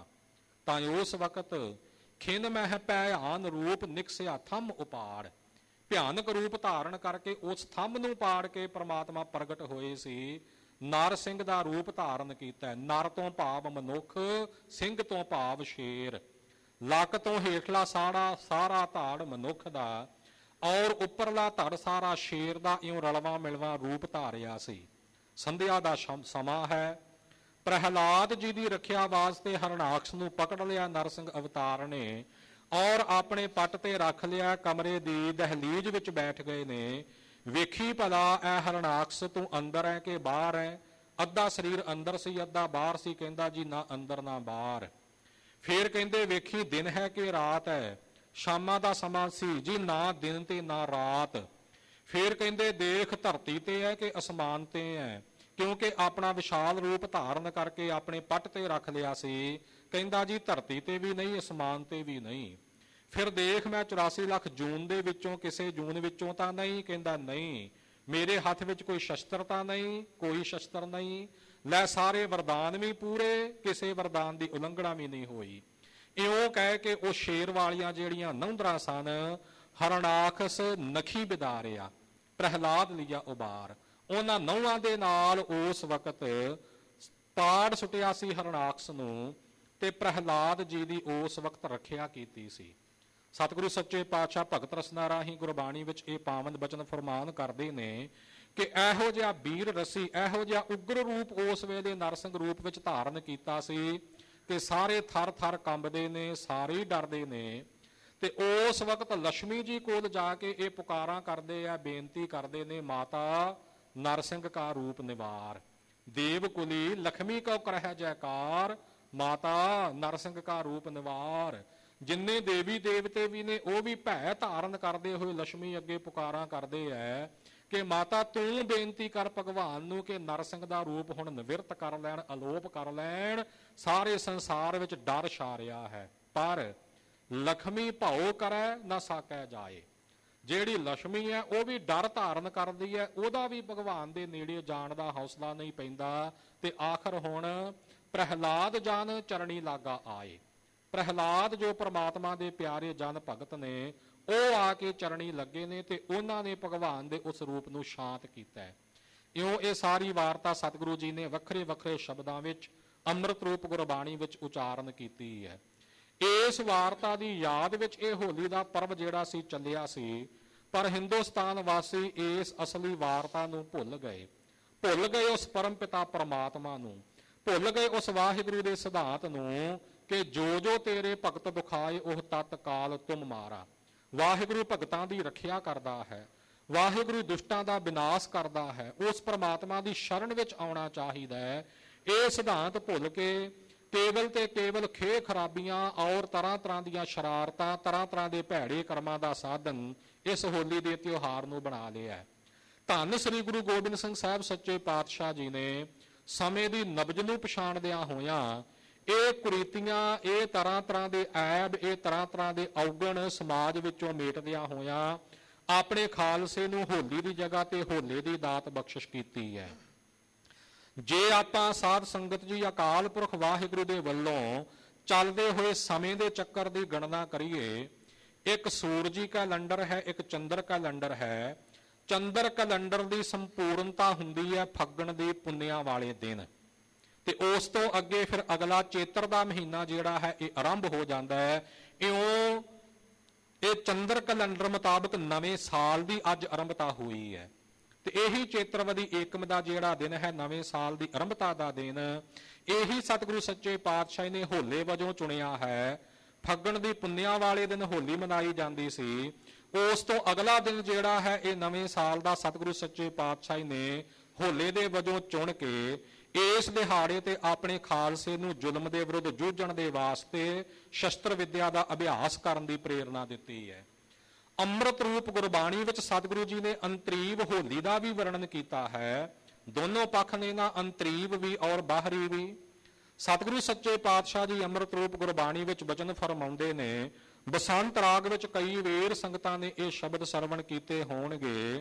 S2: ਤਾਂ ਉਸ ਵਕਤ ਖਿੰਨ ਮਹਿ ਭਿਆਨ ਰੂਪ ਨਿਕਸਿਆ ਥੰਮ ਉਪਾੜ। ਭਿਆਨਕ ਰੂਪ ਧਾਰਨ ਕਰਕੇ ਉਸ ਥੰਮ ਨੂੰ ਪਾੜ ਕੇ ਪ੍ਰਮਾਤਮਾ ਪ੍ਰਗਟ ਹੋਏ ਸੀ। ਨਰ ਸਿੰਘ ਦਾ ਰੂਪ ਧਾਰਨ ਕੀਤਾ। ਨਰ ਤੋਂ ਭਾਵ ਮਨੁੱਖ, ਸਿੰਘ ਤੋਂ ਭਾਵ ਸ਼ੇਰ। ਲੱਕ ਤੋਂ ਹੇਠਲਾ ਸਾਰਾ ਧਾੜ ਮਨੁੱਖ ਦਾ ਔਰ ਉੱਪਰਲਾ ਧੜ ਸਾਰਾ ਸ਼ੇਰ ਦਾ ਇਉਂ ਰਲਵਾ ਮਿਲਵਾ ਰੂਪ ਧਾਰਿਆ ਸੀ। ਸੰਧਿਆ ਦਾ ਸਮਾਂ ਹੈ। ਪ੍ਰਹਿਲਾਦ ਜੀ ਦੀ ਰੱਖਿਆ ਵਾਸਤੇ ਹਰਣਾਕਸ਼ ਨੂੰ ਪਕੜ ਲਿਆ ਨਰਸਿੰਘ ਅਵਤਾਰ ਨੇ ਔਰ ਆਪਣੇ ਪੱਟ ਤੇ ਰੱਖ ਲਿਆ। ਕਮਰੇ ਦੀ ਦਹਲੀਜ਼ ਵਿੱਚ ਬੈਠ ਗਏ ਨੇ। ਵੇਖੀ ਭਲਾ ਐ ਹਰਣਾਕਸ਼ ਤੂੰ ਅੰਦਰ ਹੈ ਕਿ ਬਾਹਰ ਹੈ? ਅੱਧਾ ਸਰੀਰ ਅੰਦਰ ਸੀ, ਅੱਧਾ ਬਾਹਰ ਸੀ। ਕਹਿੰਦਾ ਜੀ ਨਾ ਅੰਦਰ ਨਾ ਬਾਹਰ। ਫੇਰ ਕਹਿੰਦੇ ਵੇਖੀ ਦਿਨ ਹੈ ਕਿ ਰਾਤ ਹੈ? ਸ਼ਾਮਾਂ ਦਾ ਸਮਾਂ ਸੀ ਜੀ, ਨਾ ਦਿਨ ਤੇ ਨਾ ਰਾਤ। ਫੇਰ ਕਹਿੰਦੇ ਦੇਖ ਧਰਤੀ ਤੇ ਹੈ ਕਿ ਅਸਮਾਨ ਤੇ ਹੈ? ਕਿਉਂਕਿ ਆਪਣਾ ਵਿਸ਼ਾਲ ਰੂਪ ਧਾਰਨ ਕਰਕੇ ਆਪਣੇ ਪੱਟ ਤੇ ਰੱਖ ਲਿਆ ਸੀ। ਕਹਿੰਦਾ ਜੀ ਧਰਤੀ ਤੇ ਵੀ ਨਹੀਂ, ਅਸਮਾਨ ਤੇ ਵੀ ਨਹੀਂ। ਫਿਰ ਦੇਖ ਮੈਂ 84 ਲੱਖ ਜੂਨ ਦੇ ਵਿੱਚੋਂ ਕਿਸੇ ਜੂਨ ਵਿੱਚੋਂ ਤਾਂ ਨਹੀਂ? ਕਹਿੰਦਾ ਨਹੀਂ। ਮੇਰੇ ਹੱਥ ਵਿੱਚ ਕੋਈ ਸ਼ਸਤਰ ਤਾਂ ਨਹੀਂ? ਕੋਈ ਸ਼ਸਤਰ ਨਹੀਂ। ਲੈ ਸਾਰੇ ਵਰਦਾਨ ਵੀ ਪੂਰੇ, ਕਿਸੇ ਵਰਦਾਨ ਦੀ ਉਲੰਘਣਾ ਵੀ ਨਹੀਂ ਹੋਈ। ਇਉਂ ਕਹਿ ਕੇ ਉਹ ਸ਼ੇਰ ਵਾਲੀਆਂ ਜਿਹੜੀਆਂ ਨੌਂਦਰਾਂ ਸਨ, ਹਰਣਾਕਸ਼ ਨਖੀ ਬਿਦਾਰਿਆ, ਪ੍ਰਹਿਲਾਦ ਲਿਆ ਉਬਾਰ। ਉਹਨਾਂ ਨੌਹਾਂ ਦੇ ਨਾਲ ਉਸ ਵਕਤ ਪਾੜ ਸੁੱਟਿਆ ਸੀ ਹਰਣਾਕਸ਼ ਨੂੰ ਤੇ ਪ੍ਰਹਿਲਾਦ ਜੀ ਦੀ ਉਸ ਵਕਤ ਰੱਖਿਆ ਕੀਤੀ ਸੀ। ਸਤਿਗੁਰੂ ਸੱਚੇ ਪਾਤਸ਼ਾਹ ਭਗਤ ਰਸਨਾ ਰਾਹੀਂ ਗੁਰਬਾਣੀ ਵਿੱਚ ਇਹ ਪਾਵਨ ਬਚਨ ਫਰਮਾਨ ਕਰਦੇ ਨੇ ਕਿ ਇਹੋ ਜਿਹਾ ਵੀਰ ਰਸੀ, ਇਹੋ ਜਿਹਾ ਉਗਰ ਰੂਪ ਉਸ ਵੇਲੇ ਨਰਸਿੰਘ ਰੂਪ ਵਿੱਚ ਧਾਰਨ ਕੀਤਾ ਸੀ ਕਿ ਸਾਰੇ ਥਰ ਥਰ ਕੰਬਦੇ ਨੇ, ਸਾਰੇ ਡਰਦੇ ਨੇ। ਤੇ ਉਸ ਵਕਤ ਲక్ష్ਮੀ ਜੀ ਕੋਲ ਜਾ ਕੇ ਇਹ ਪੁਕਾਰਾਂ ਕਰਦੇ ਆ, ਬੇਨਤੀ ਕਰਦੇ ਨੇ, ਮਾਤਾ ਨਰਸਿੰਘ ਕਾ ਰੂਪ ਨਿਵਾਰ, ਦੇਵ ਕੁਲੀ ਲక్ష్ਮੀ ਕੋ ਕਰਹਿ ਜੈਕਾਰ, ਮਾਤਾ ਨਰਸਿੰਘ ਕਾ ਰੂਪ ਨਿਵਾਰ। ਜਿੰਨੇ ਦੇਵੀ ਦੇਵਤੇ ਵੀ ਨੇ ਉਹ ਵੀ ਭੈ ਧਾਰਨ ਕਰਦੇ ਹੋਏ ਲక్ష్ਮੀ ਅੱਗੇ ਪੁਕਾਰਾਂ ਕਰਦੇ ਐ ਕਿ ਮਾਤਾ ਤੂੰ ਬੇਨਤੀ ਕਰ ਭਗਵਾਨ ਨੂੰ ਕਿ ਨਰਸਿੰਘ ਦਾ ਰੂਪ ਹੁਣ ਨਿਵਰਤ ਕਰ ਲੈਣ, ਅਲੋਪ ਕਰ ਲੈਣ। ਸਾਰੇ ਸੰਸਾਰ ਵਿੱਚ ਡਰ ਛਾ ਰਿਹਾ ਹੈ, ਪਰ ਲక్ష్ਮੀ ਭਉ ਕਰੈ ਨਾ ਸਾਕੈ ਜਾਏ। ਜਿਹੜੀ ਲక్ష్ਮੀ ਹੈ ਉਹ ਵੀ ਡਰ ਧਾਰਨ ਕਰਦੀ ਹੈ, ਉਹਦਾ ਵੀ ਭਗਵਾਨ ਦੇ ਨੇੜੇ ਜਾਣ ਦਾ ਹੌਸਲਾ ਨਹੀਂ ਪੈਂਦਾ। ਤੇ ਆਖਰ ਹੁਣ ਪ੍ਰਹਿਲਾਦ ਜਨ ਚਰਣੀ ਲਾਗਾ ਆਏ। ਪ੍ਰਹਿਲਾਦ ਜੋ ਪ੍ਰਮਾਤਮਾ ਦੇ ਪਿਆਰੇ ਜਨ ਭਗਤ ਨੇ, ਉਹ ਆ ਕੇ ਚਰਣੀ ਲੱਗੇ ਨੇ ਤੇ ਉਹਨਾਂ ਨੇ ਭਗਵਾਨ ਦੇ ਉਸ ਰੂਪ ਨੂੰ ਸ਼ਾਂਤ ਕੀਤਾ ਹੈ। ਇਉਂ ਇਹ ਸਾਰੀ ਵਾਰਤਾ ਸਤਿਗੁਰੂ ਜੀ ਨੇ ਵੱਖਰੇ ਵੱਖਰੇ ਸ਼ਬਦਾਂ ਵਿੱਚ ਅੰਮ੍ਰਿਤ ਰੂਪ ਗੁਰਬਾਣੀ ਵਿੱਚ ਉਚਾਰਨ ਕੀਤੀ ਹੈ। ਇਸ ਵਾਰਤਾ ਦੀ ਯਾਦ ਵਿੱਚ ਇਹ ਹੋਲੀ ਦਾ ਪਰਬ ਜਿਹੜਾ ਸੀ ਚੱਲਿਆ ਸੀ, ਪਰ ਹਿੰਦੁਸਤਾਨ ਵਾਸੀ ਇਸ ਅਸਲੀ ਵਾਰਤਾ ਨੂੰ ਭੁੱਲ ਗਏ ਉਸ ਪਰਮ ਪਿਤਾ ਪਰਮਾਤਮਾ ਨੂੰ, ਭੁੱਲ ਗਏ ਉਸ ਵਾਹਿਗੁਰੂ ਦੇ ਸਿਧਾਂਤ ਨੂੰ ਕਿ ਜੋ ਜੋ ਤੇਰੇ ਭਗਤ ਦੁਖਾਏ ਉਹ ਤਤਕਾਲ ਤੁਮ ਮਾਰਾ। ਵਾਹਿਗੁਰੂ ਭਗਤਾਂ ਦੀ ਰੱਖਿਆ ਕਰਦਾ ਹੈ, ਵਾਹਿਗੁਰੂ ਦੁਸ਼ਟਾਂ ਦਾ ਵਿਨਾਸ਼ ਕਰਦਾ ਹੈ। ਉਸ ਪਰਮਾਤਮਾ ਦੀ ਸ਼ਰਨ ਵਿੱਚ ਆਉਣਾ ਚਾਹੀਦਾ ਹੈ। ਇਹ ਸਿਧਾਂਤ ਭੁੱਲ ਕੇ ਕੇਵਲ ਤੇ ਕੇਵਲ ਖੇ ਖਰਾਬੀਆਂ ਔਰ ਤਰ੍ਹਾਂ ਤਰ੍ਹਾਂ ਦੀਆਂ ਸ਼ਰਾਰਤਾਂ, ਤਰ੍ਹਾਂ ਤਰ੍ਹਾਂ ਦੇ ਭੈੜੇ ਕਰਮਾਂ ਦਾ ਸਾਧਨ ਇਸ ਹੋਲੀ ਦੇ ਤਿਉਹਾਰ ਨੂੰ ਬਣਾ ਲਿਆ। ਧੰਨ ਸ੍ਰੀ ਗੁਰੂ ਗੋਬਿੰਦ ਸਿੰਘ ਸਾਹਿਬ ਸੱਚੇ ਪਾਤਸ਼ਾਹ ਜੀ ਨੇ ਸਮੇਂ ਦੀ ਨਬਜ਼ ਨੂੰ ਪਛਾਣਦਿਆਂ ਹੋਇਆਂ ਇਹ ਕੁਰੀਤੀਆਂ, ਇਹ ਤਰ੍ਹਾਂ ਤਰ੍ਹਾਂ ਦੇ ਐਬ, ਇਹ ਤਰ੍ਹਾਂ ਤਰ੍ਹਾਂ ਦੇ ਔਗਣ ਸਮਾਜ ਵਿੱਚੋਂ ਮੇਟਦਿਆਂ ਹੋਇਆਂ ਆਪਣੇ ਖਾਲਸੇ ਨੂੰ ਹੋਲੀ ਦੀ ਜਗ੍ਹਾ ਤੇ ਹੋਲੇ ਦੀ ਦਾਤ ਬਖਸ਼ਿਸ਼ ਕੀਤੀ ਹੈ। ਜੇ ਆਪਾਂ ਸਾਧ ਸੰਗਤ ਜੀ ਅਕਾਲ ਪੁਰਖ ਵਾਹਿਗੁਰੂ ਦੇ ਵੱਲੋਂ ਚੱਲਦੇ ਹੋਏ ਸਮੇਂ ਦੇ ਚੱਕਰ ਦੀ ਗਣਨਾ ਕਰੀਏ, ਇੱਕ ਸੂਰਜੀ ਕੈਲੰਡਰ ਹੈ, ਇੱਕ ਚੰਦਰ ਕੈਲੰਡਰ ਹੈ। ਚੰਦਰ ਕੈਲੰਡਰ ਦੀ ਸੰਪੂਰਨਤਾ ਹੁੰਦੀ ਹੈ ਫੱਗਣ ਦੀ ਪੁੰਨਿਆਂ ਵਾਲੇ ਦਿਨ, ਤੇ ਉਸ ਤੋਂ ਅੱਗੇ ਫਿਰ ਅਗਲਾ ਚੇਤਰ ਦਾ ਮਹੀਨਾ ਜਿਹੜਾ ਹੈ ਇਹ ਆਰੰਭ ਹੋ ਜਾਂਦਾ ਹੈ। ਇਉਂ ਇਹ ਚੰਦਰ ਕੈਲੰਡਰ ਮੁਤਾਬਕ ਨਵੇਂ ਸਾਲ ਦੀ ਅੱਜ ਆਰੰਭਤਾ ਹੋਈ ਹੈ, ਤੇ ਇਹੀ ਚੇਤਰਵਦੀ ਏਕਮ ਦਾ ਜਿਹੜਾ ਦਿਨ ਹੈ ਨਵੇਂ ਸਾਲ ਦੀ ਆਰੰਭਤਾ ਦਾ ਦਿਨ, ਇਹੀ ਸਤਿਗੁਰੂ ਸੱਚੇ ਪਾਤਸ਼ਾਹ ਨੇ ਹੋਲੇ ਵਜੋਂ ਚੁਣਿਆ ਹੈ। ਫੱਗਣ ਦੀ ਪੁੰਨਿਆਂ ਵਾਲੇ ਦਿਨ ਹੋਲੀ ਮਨਾਈ ਜਾਂਦੀ ਸੀ, ਉਸ ਤੋਂ ਅਗਲਾ ਦਿਨ ਜਿਹੜਾ ਹੈ ਇਹ ਨਵੇਂ ਸਾਲ ਦਾ ਸਤਿਗੁਰੂ ਸੱਚੇ ਪਾਤਸ਼ਾਹ ਨੇ ਹੋਲੇ ਦੇ ਵਜੋਂ ਚੁਣ ਕੇ ਇਸ ਦਿਹਾੜੇ ਤੇ ਆਪਣੇ ਖਾਲਸੇ ਨੂੰ ਜ਼ੁਲਮ ਦੇ ਵਿਰੁੱਧ ਜੂਝਣ ਦੇ ਵਾਸਤੇ ਸ਼ਸਤਰ ਵਿਦਿਆ ਦਾ ਅਭਿਆਸ ਕਰਨ ਦੀ ਪ੍ਰੇਰਣਾ ਦਿੱਤੀ ਹੈ। ਅੰਮ੍ਰਿਤ ਰੂਪ ਗੁਰਬਾਣੀ ਵਿੱਚ ਸਤਿਗੁਰੂ ਜੀ ਨੇ ਅੰਤਰੀਵ ਹੋਲੀ ਦਾ ਵੀ ਵਰਣਨ ਕੀਤਾ ਹੈ। ਦੋਨੋਂ ਪੱਖ ਨੇ ਨਾ, ਅੰਤਰੀਵ ਵੀ ਔਰ ਬਾਹਰੀ ਵੀ। ਸਤਿਗੁਰੂ ਸੱਚੇ ਪਾਤਸ਼ਾਹ ਜੀ ਅੰਮ੍ਰਿਤ ਰੂਪ ਗੁਰਬਾਣੀ ਵਿੱਚ ਬਚਨ ਫਰਮਾਉਂਦੇ ਨੇ, ਬਸੰਤ ਰਾਗ ਵਿੱਚ ਕਈ ਵੇਰ ਸੰਗਤਾਂ ਨੇ ਇਹ ਸ਼ਬਦ ਸਰਵਣ ਕੀਤੇ ਹੋਣਗੇ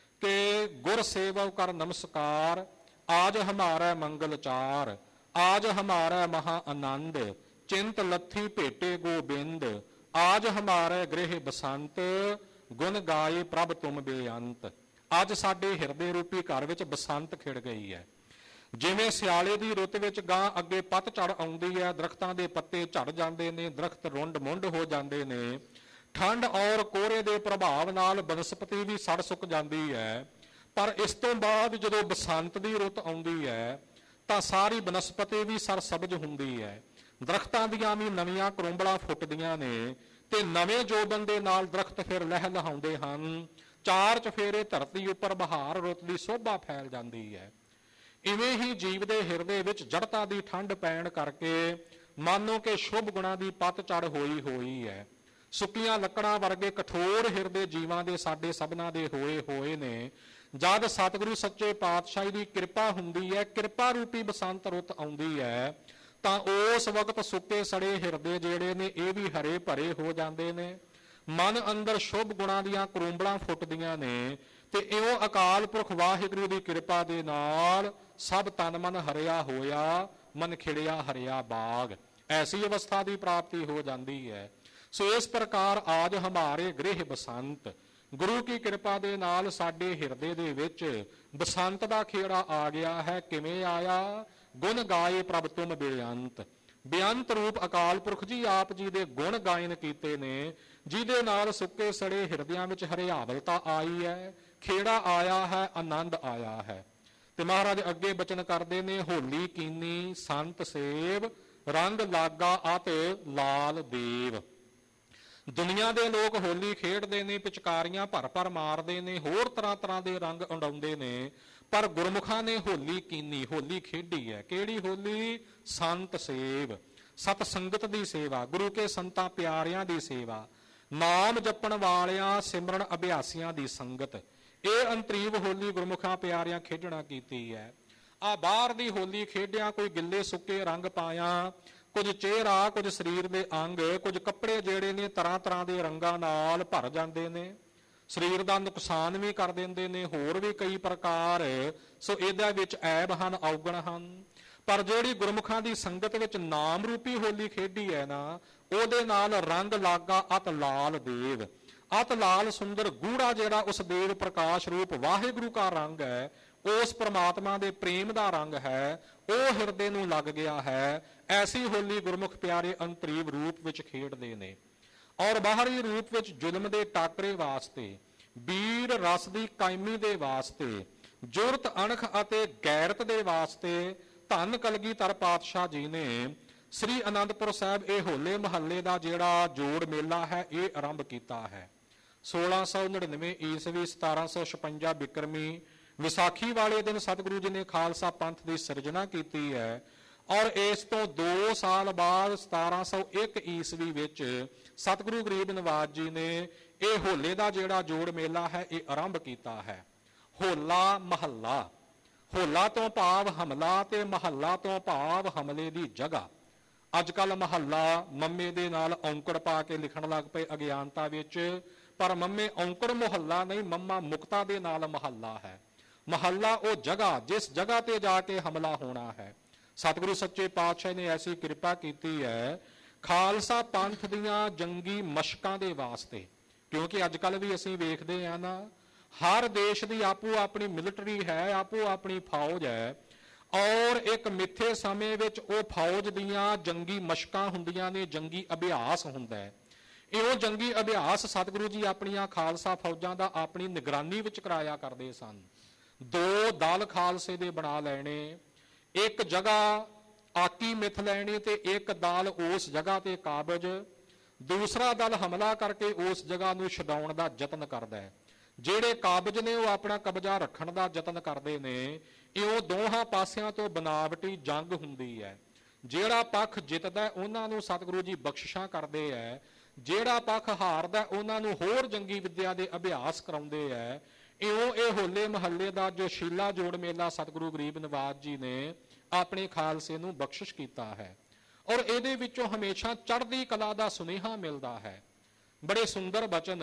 S2: ਕਿ ਗੁਰ ਸੇਵਕ ਕਰ ਨਮਸਕਾਰ, ਆਜ ਹਮਾਰਾ ਮੰਗਲ ਚਾਰ, ਆਜ ਹਮਾਰਾ ਮਹਾ ਆਨੰਦ, ਚਿੰਤ ਲੱਥੀ ਭੇਟੇ ਗੋਬਿੰਦ, ਆਜ ਹਮਾਰੇ ਗ੍ਰਹਿ ਬਸੰਤ, ਗੁਣ ਗਾਏ ਪ੍ਰਭ ਤੁਮ ਬੇਅੰਤ। ਅੱਜ ਸਾਡੇ ਹਿਰਦੇ ਰੂਪੀ ਘਰ ਵਿੱਚ ਬਸੰਤ ਖਿੜ ਗਈ ਹੈ। ਜਿਵੇਂ ਸਿਆਲੇ ਦੀ ਰੁੱਤ ਵਿੱਚ ਗਾਂ ਅੱਗੇ ਪੱਤਝੜ ਆਉਂਦੀ ਹੈ, ਦਰਖਤਾਂ ਦੇ ਪੱਤੇ ਝੜ ਜਾਂਦੇ ਨੇ, ਦਰਖਤ ਰੁੰਡ ਮੁੰਡ ਹੋ ਜਾਂਦੇ ਨੇ, ਠੰਡ ਔਰ ਕੋਹਰੇ ਦੇ ਪ੍ਰਭਾਵ ਨਾਲ ਬਨਸਪਤੀ ਵੀ ਸੜ ਸੁੱਕ ਜਾਂਦੀ ਹੈ। ਪਰ ਇਸ ਤੋਂ ਬਾਅਦ ਜਦੋਂ ਬਸੰਤ ਦੀ ਰੁੱਤ ਆਉਂਦੀ ਹੈ ਤਾਂ ਸਾਰੀ ਬਨਸਪਤੀ ਵੀ ਸਰਸਬਜ਼ ਹੁੰਦੀ ਹੈ, ਦਰਖਤਾਂ ਦੀਆਂ ਵੀ ਨਵੀਆਂ ਕਰੂੰਬਲਾਂ ਫੁੱਟਦੀਆਂ ਨੇ ਤੇ ਨਵੇਂ ਜੋਬਨ ਦੇ ਨਾਲ ਦਰਖਤ ਫਿਰ ਲਹਿ ਲਹਾਉਂਦੇ ਹਨ। ਚਾਰ ਚਫੇਰੇ ਧਰਤੀ ਉੱਪਰ ਬਹਾਰ ਰੁੱਤ ਦੀ ਸੋਭਾ ਫੈਲ ਜਾਂਦੀ ਹੈ। ਇਵੇਂ ਹੀ ਜੀਵ ਦੇ ਹਿਰਦੇ ਵਿੱਚ ਜੜਤਾ ਦੀ ਠੰਡ ਪੈਣ ਕਰਕੇ ਮਾਨੋ ਕਿ ਸ਼ੁਭ ਗੁਣਾਂ ਦੀ ਪੱਤਝੜ ਹੋਈ ਹੈ। ਸੁੱਕੀਆਂ ਲੱਕੜਾਂ ਵਰਗੇ ਕਠੋਰ ਹਿਰਦੇ ਜੀਵਾਂ ਦੇ ਸਾਡੇ ਸਭਨਾਂ ਦੇ ਹੋਏ ਨੇ। ਜਦ ਸਤਿਗੁਰੂ ਸੱਚੇ ਪਾਤਸ਼ਾਹ ਦੀ ਕਿਰਪਾ ਹੁੰਦੀ ਹੈ, ਕਿਰਪਾ ਰੂਪੀ ਬਸੰਤ ਰੁੱਤ ਆਉਂਦੀ ਹੈ, ਤਾਂ ਉਸ ਵਕਤ ਸੁੱਕੇ ਸੜੇ ਹਿਰਦੇ ਜਿਹੜੇ ਨੇ ਇਹ ਵੀ ਹਰੇ ਭਰੇ ਹੋ ਜਾਂਦੇ ਨੇ। ਮਨ ਅੰਦਰ ਸ਼ੁਭ ਗੁਣਾਂ ਦੀਆਂ ਕਰੂੰਬਲਾਂ ਫੁੱਟਦੀਆਂ ਨੇ ਤੇ ਇਉਂ ਅਕਾਲ ਪੁਰਖ ਵਾਹਿਗੁਰੂ ਦੀ ਕਿਰਪਾ ਦੇ ਨਾਲ ਸਭ ਤਨ ਮਨ ਹਰਿਆ ਹੋਇਆ, ਮਨ ਖਿੜਿਆ ਹਰਿਆ ਬਾਗ, ਐਸੀ ਅਵਸਥਾ ਦੀ ਪ੍ਰਾਪਤੀ ਹੋ ਜਾਂਦੀ ਹੈ। ਸੋ ਇਸ ਪ੍ਰਕਾਰ ਆਜ ਹਮਾਰੇ ਗ੍ਰਹਿ ਬਸੰਤ, ਗੁਰੂ ਕੀ ਕਿਰਪਾ ਦੇ ਨਾਲ ਸਾਡੇ ਹਿਰਦੇ ਦੇ ਵਿੱਚ ਬਸੰਤ ਦਾ ਖੇੜਾ ਆ ਗਿਆ ਹੈ। ਕਿਵੇਂ ਆਇਆ? ਗੁਣ ਗਾਏ ਪ੍ਰਭ ਤੁਮ ਬੇਅੰਤ। ਬੇਅੰਤ ਰੂਪ ਅਕਾਲ ਪੁਰਖ ਜੀ ਆਪ ਜੀ ਦੇ ਗੁਣ ਗਾਇਨ ਕੀਤੇ ਨੇ, ਜਿਹਦੇ ਨਾਲ ਸੁੱਕੇ ਸੜੇ ਹਿਰਦਿਆਂ ਵਿੱਚ ਹਰਿਆਵਲਤਾ ਆਈ ਹੈ, ਖੇੜਾ ਆਇਆ ਹੈ, ਆਨੰਦ ਆਇਆ ਹੈ। ਤੇ ਮਹਾਰਾਜ ਅੱਗੇ ਬਚਨ ਕਰਦੇ ਨੇ, ਹੋਲੀ ਕੀਨੀ ਸੰਤ ਸੇਵ, ਰੰਗ ਲਾਗਾ ਅਤ ਲਾਲ ਦੇਵ। ਦੁਨੀਆ ਦੇ ਲੋਕ ਹੋਲੀ ਖੇਡਦੇ ਨੇ, ਪਿਚਕਾਰੀਆਂ ਭਰ ਭਰ ਮਾਰਦੇ ਨੇ, ਹੋਰ ਤਰ੍ਹਾਂ ਤਰ੍ਹਾਂ ਦੇ ਰੰਗ ਉਡਾਉਂਦੇ ਨੇ, ਪਰ ਗੁਰਮੁਖਾਂ ਨੇ ਹੋਲੀ ਕੀਨੀ, ਹੋਲੀ ਖੇਡੀ ਹੈ। ਕਿਹੜੀ ਹੋਲੀ? ਸੰਤ ਸੇਵ, ਸਤ ਸੰਗਤ ਦੀ ਸੇਵਾ, ਗੁਰੂ ਕੇ ਸੰਤਾਂ ਪਿਆਰਿਆਂ ਦੀ ਸੇਵਾ, ਨਾਮ ਜਪਣ ਵਾਲਿਆਂ ਸਿਮਰਨ ਅਭਿਆਸੀਆਂ ਦੀ ਸੰਗਤ। ਇਹ ਅੰਤਰੀਵ ਹੋਲੀ ਗੁਰਮੁਖਾਂ ਪਿਆਰਿਆਂ ਖੇਡਣਾ ਕੀਤੀ ਹੈ। ਆ ਬਾਹਰ ਦੀ ਹੋਲੀ ਖੇਡਿਆਂ ਕੋਈ ਗਿੱਲੇ ਸੁੱਕੇ ਰੰਗ ਪਾਇਆ, ਕੁਝ ਚਿਹਰਾ, ਕੁਝ ਸਰੀਰ ਦੇ ਅੰਗ, ਕੁਝ ਕੱਪੜੇ ਜਿਹੜੇ ਨੇ ਤਰ੍ਹਾਂ ਤਰ੍ਹਾਂ ਦੇ ਰੰਗਾਂ ਨਾਲ ਭਰ ਜਾਂਦੇ ਨੇ, ਸਰੀਰ ਦਾ ਨੁਕਸਾਨ ਵੀ ਕਰ ਦਿੰਦੇ ਨੇ, ਹੋਰ ਵੀ ਕਈ ਪ੍ਰਕਾਰ। ਸੋ ਇਹਦੇ ਵਿੱਚ ਐਬ ਹਨ, ਔਗਣ ਹਨ। ਪਰ ਜਿਹੜੀ ਗੁਰਮੁਖਾਂ ਦੀ ਸੰਗਤ ਵਿੱਚ ਨਾਮ ਰੂਪੀ ਹੋਲੀ ਖੇਡੀ ਹੈ ਨਾ, ਉਹਦੇ ਨਾਲ ਰੰਗ ਲਾਗਾ ਅਤ ਲਾਲ ਦੇਵ, ਅਤ ਲਾਲ ਸੁੰਦਰ ਗੂੜਾ ਜਿਹੜਾ ਉਸ ਦੇਵ ਪ੍ਰਕਾਸ਼ ਰੂਪ ਵਾਹਿਗੁਰੂ ਦਾ ਰੰਗ ਹੈ, ਉਸ ਪ੍ਰਮਾਤਮਾ ਦੇ ਪ੍ਰੇਮ ਦਾ ਰੰਗ ਹੈ, ਉਹ ਹਿਰਦੇ ਨੂੰ ਲੱਗ ਗਿਆ ਹੈ। ਐਸੀ ਹੋਲੀ ਗੁਰਮੁਖ ਪਿਆਰੇ ਅੰਤਰੀਵ ਰੂਪ ਵਿੱਚ ਖੇਡਦੇ ਨੇ। ਔਰ ਬਾਹਰੀ ਰੂਪ ਵਿੱਚ ਜ਼ੁਲਮ ਦੇ ਟਾਕਰੇ ਵਾਸਤੇ, ਵੀਰ ਰਸ ਦੀ ਕਾਇਮੀ ਦੇ ਵਾਸਤੇ, ਜੁਰਤ ਅਣਖ ਅਤੇ ਗੈਰਤ ਦੇ ਵਾਸਤੇ ਧੰਨ ਕਲਗੀਧਰ ਪਾਤਸ਼ਾਹ ਜੀ ਨੇ ਸ੍ਰੀ ਅਨੰਦਪੁਰ ਸਾਹਿਬ ਇਹ ਹੋਲੇ ਮਹੱਲੇ ਦਾ ਜਿਹੜਾ ਜੋੜ ਮੇਲਾ ਹੈ ਇਹ ਆਰੰਭ ਕੀਤਾ ਹੈ। 1699 ਈਸਵੀ 1756 ਬਿਕਰਮੀ ਵਿਸਾਖੀ ਵਾਲੇ ਦਿਨ ਸਤਿਗੁਰੂ ਜੀ ਨੇ ਖਾਲਸਾ ਪੰਥ ਦੀ ਸਿਰਜਣਾ ਕੀਤੀ ਹੈ। ਔਰ ਇਸ ਤੋਂ 2 ਸਾਲ ਬਾਅਦ 1701 ਈਸਵੀ ਵਿੱਚ ਸਤਿਗੁਰੂ ਗਰੀਬ ਨਿਵਾਜ ਜੀ ਨੇ ਇਹ ਹੋਲੇ ਦਾ ਜਿਹੜਾ ਜੋੜ ਮੇਲਾ ਹੈ ਇਹ ਆਰੰਭ ਕੀਤਾ ਹੈ। ਹੋਲਾ ਮਹੱਲਾ, ਹੋਲਾ ਤੋਂ ਭਾਵ ਹਮਲਾ ਤੇ ਮਹੱਲਾ ਤੋਂ ਭਾਵ ਹਮਲੇ ਦੀ ਜਗ੍ਹਾ। ਅੱਜ ਕੱਲ ਮਹੱਲਾ ਮੰਮੇ ਦੇ ਨਾਲ ਔਂਕੜ ਪਾ ਕੇ ਲਿਖਣ ਲੱਗ ਪਏ ਅਗਿਆਨਤਾ ਵਿੱਚ, ਪਰ ਮੰਮੇ ਔਂਕੜ ਮੁਹੱਲਾ ਨਹੀਂ, ਮੰਮਾ ਮੁਕਤਾ ਦੇ ਨਾਲ ਮਹੱਲਾ ਹੈ। ਮਹੱਲਾ ਉਹ ਜਗ੍ਹਾ ਜਿਸ ਜਗ੍ਹਾ ਤੇ ਜਾ ਕੇ ਹਮਲਾ ਹੋਣਾ ਹੈ। ਸਤਿਗੁਰੂ ਸੱਚੇ ਪਾਤਸ਼ਾਹ ਨੇ ਐਸੀ ਕਿਰਪਾ ਕੀਤੀ ਹੈ ਖਾਲਸਾ ਪੰਥ ਦੀਆਂ ਜੰਗੀ ਮਸ਼ਕਾਂ ਦੇ ਵਾਸਤੇ, ਕਿਉਂਕਿ ਅੱਜ ਕੱਲ ਵੀ ਅਸੀਂ ਵੇਖਦੇ ਹਾਂ ਨਾ, ਹਰ ਦੇਸ਼ ਦੀ ਆਪੋ ਆਪਣੀ ਮਿਲਟਰੀ ਹੈ, ਆਪੋ ਆਪਣੀ ਫੌਜ ਹੈ, ਔਰ ਇੱਕ ਮਿੱਥੇ ਸਮੇਂ ਵਿੱਚ ਉਹ ਫੌਜ ਦੀਆਂ ਜੰਗੀ ਮਸ਼ਕਾਂ ਹੁੰਦੀਆਂ ਨੇ, ਜੰਗੀ ਅਭਿਆਸ ਹੁੰਦਾ ਹੈ। ਇਹੋ ਜੰਗੀ ਅਭਿਆਸ ਸਤਿਗੁਰੂ ਜੀ ਆਪਣੀਆਂ ਖਾਲਸਾ ਫੌਜਾਂ ਦਾ ਆਪਣੀ ਨਿਗਰਾਨੀ ਵਿੱਚ ਕਰਾਇਆ ਕਰਦੇ ਸਨ। 2 ਦਲ ਖਾਲਸੇ ਦੇ ਬਣਾ ਲੈਣੇ, ਇੱਕ ਜਗ੍ਹਾ ਆਕੀ ਮਿੱਥ ਲੈਣੀ ਤੇ ਇੱਕ ਦਲ ਉਸ ਜਗ੍ਹਾ ਤੇ ਕਾਬਜ, ਦੂਸਰਾ ਦਲ ਹਮਲਾ ਕਰਕੇ ਉਸ ਜਗ੍ਹਾ ਨੂੰ ਛਡਾਉਣ ਦਾ ਯਤਨ ਕਰਦਾ ਹੈ। ਜਿਹੜੇ ਕਾਬਜ ਨੇ ਉਹ ਆਪਣਾ ਕਬਜ਼ਾ ਰੱਖਣ ਦਾ ਯਤਨ ਕਰਦੇ ਨੇ। ਇਉਂ ਦੋਹਾਂ ਪਾਸਿਆਂ ਤੋਂ ਬਨਾਵਟੀ ਜੰਗ ਹੁੰਦੀ ਹੈ। ਜਿਹੜਾ ਪੱਖ ਜਿੱਤਦਾ ਉਹਨਾਂ ਨੂੰ ਸਤਿਗੁਰੂ ਜੀ ਬਖਸ਼ਿਸ਼ਾਂ ਕਰਦੇ ਹੈ, ਜਿਹੜਾ ਪੱਖ ਹਾਰਦਾ ਉਹਨਾਂ ਨੂੰ ਹੋਰ ਜੰਗੀ ਵਿੱਦਿਆ ਦੇ ਅਭਿਆਸ ਕਰਾਉਂਦੇ ਹੈ। ਇਉਂ ਇਹ ਹੋਲੇ ਮਹੱਲੇ ਦਾ ਜੋ ਸ਼ੀਲਾ ਜੋੜ ਮੇਲਾ ਸਤਿਗੁਰੂ ਗਰੀਬ ਨਿਵਾਜ ਜੀ ਨੇ ਆਪਣੇ ਖਾਲਸੇ ਨੂੰ ਬਖਸ਼ਿਸ਼ ਕੀਤਾ ਹੈ। ਔਰ ਇਹਦੇ ਵਿੱਚੋਂ ਹਮੇਸ਼ਾ ਚੜ੍ਹਦੀ ਕਲਾ ਦਾ ਸੁਨੇਹਾ ਮਿਲਦਾ ਹੈ। ਬੜੇ ਸੁੰਦਰ ਬਚਨ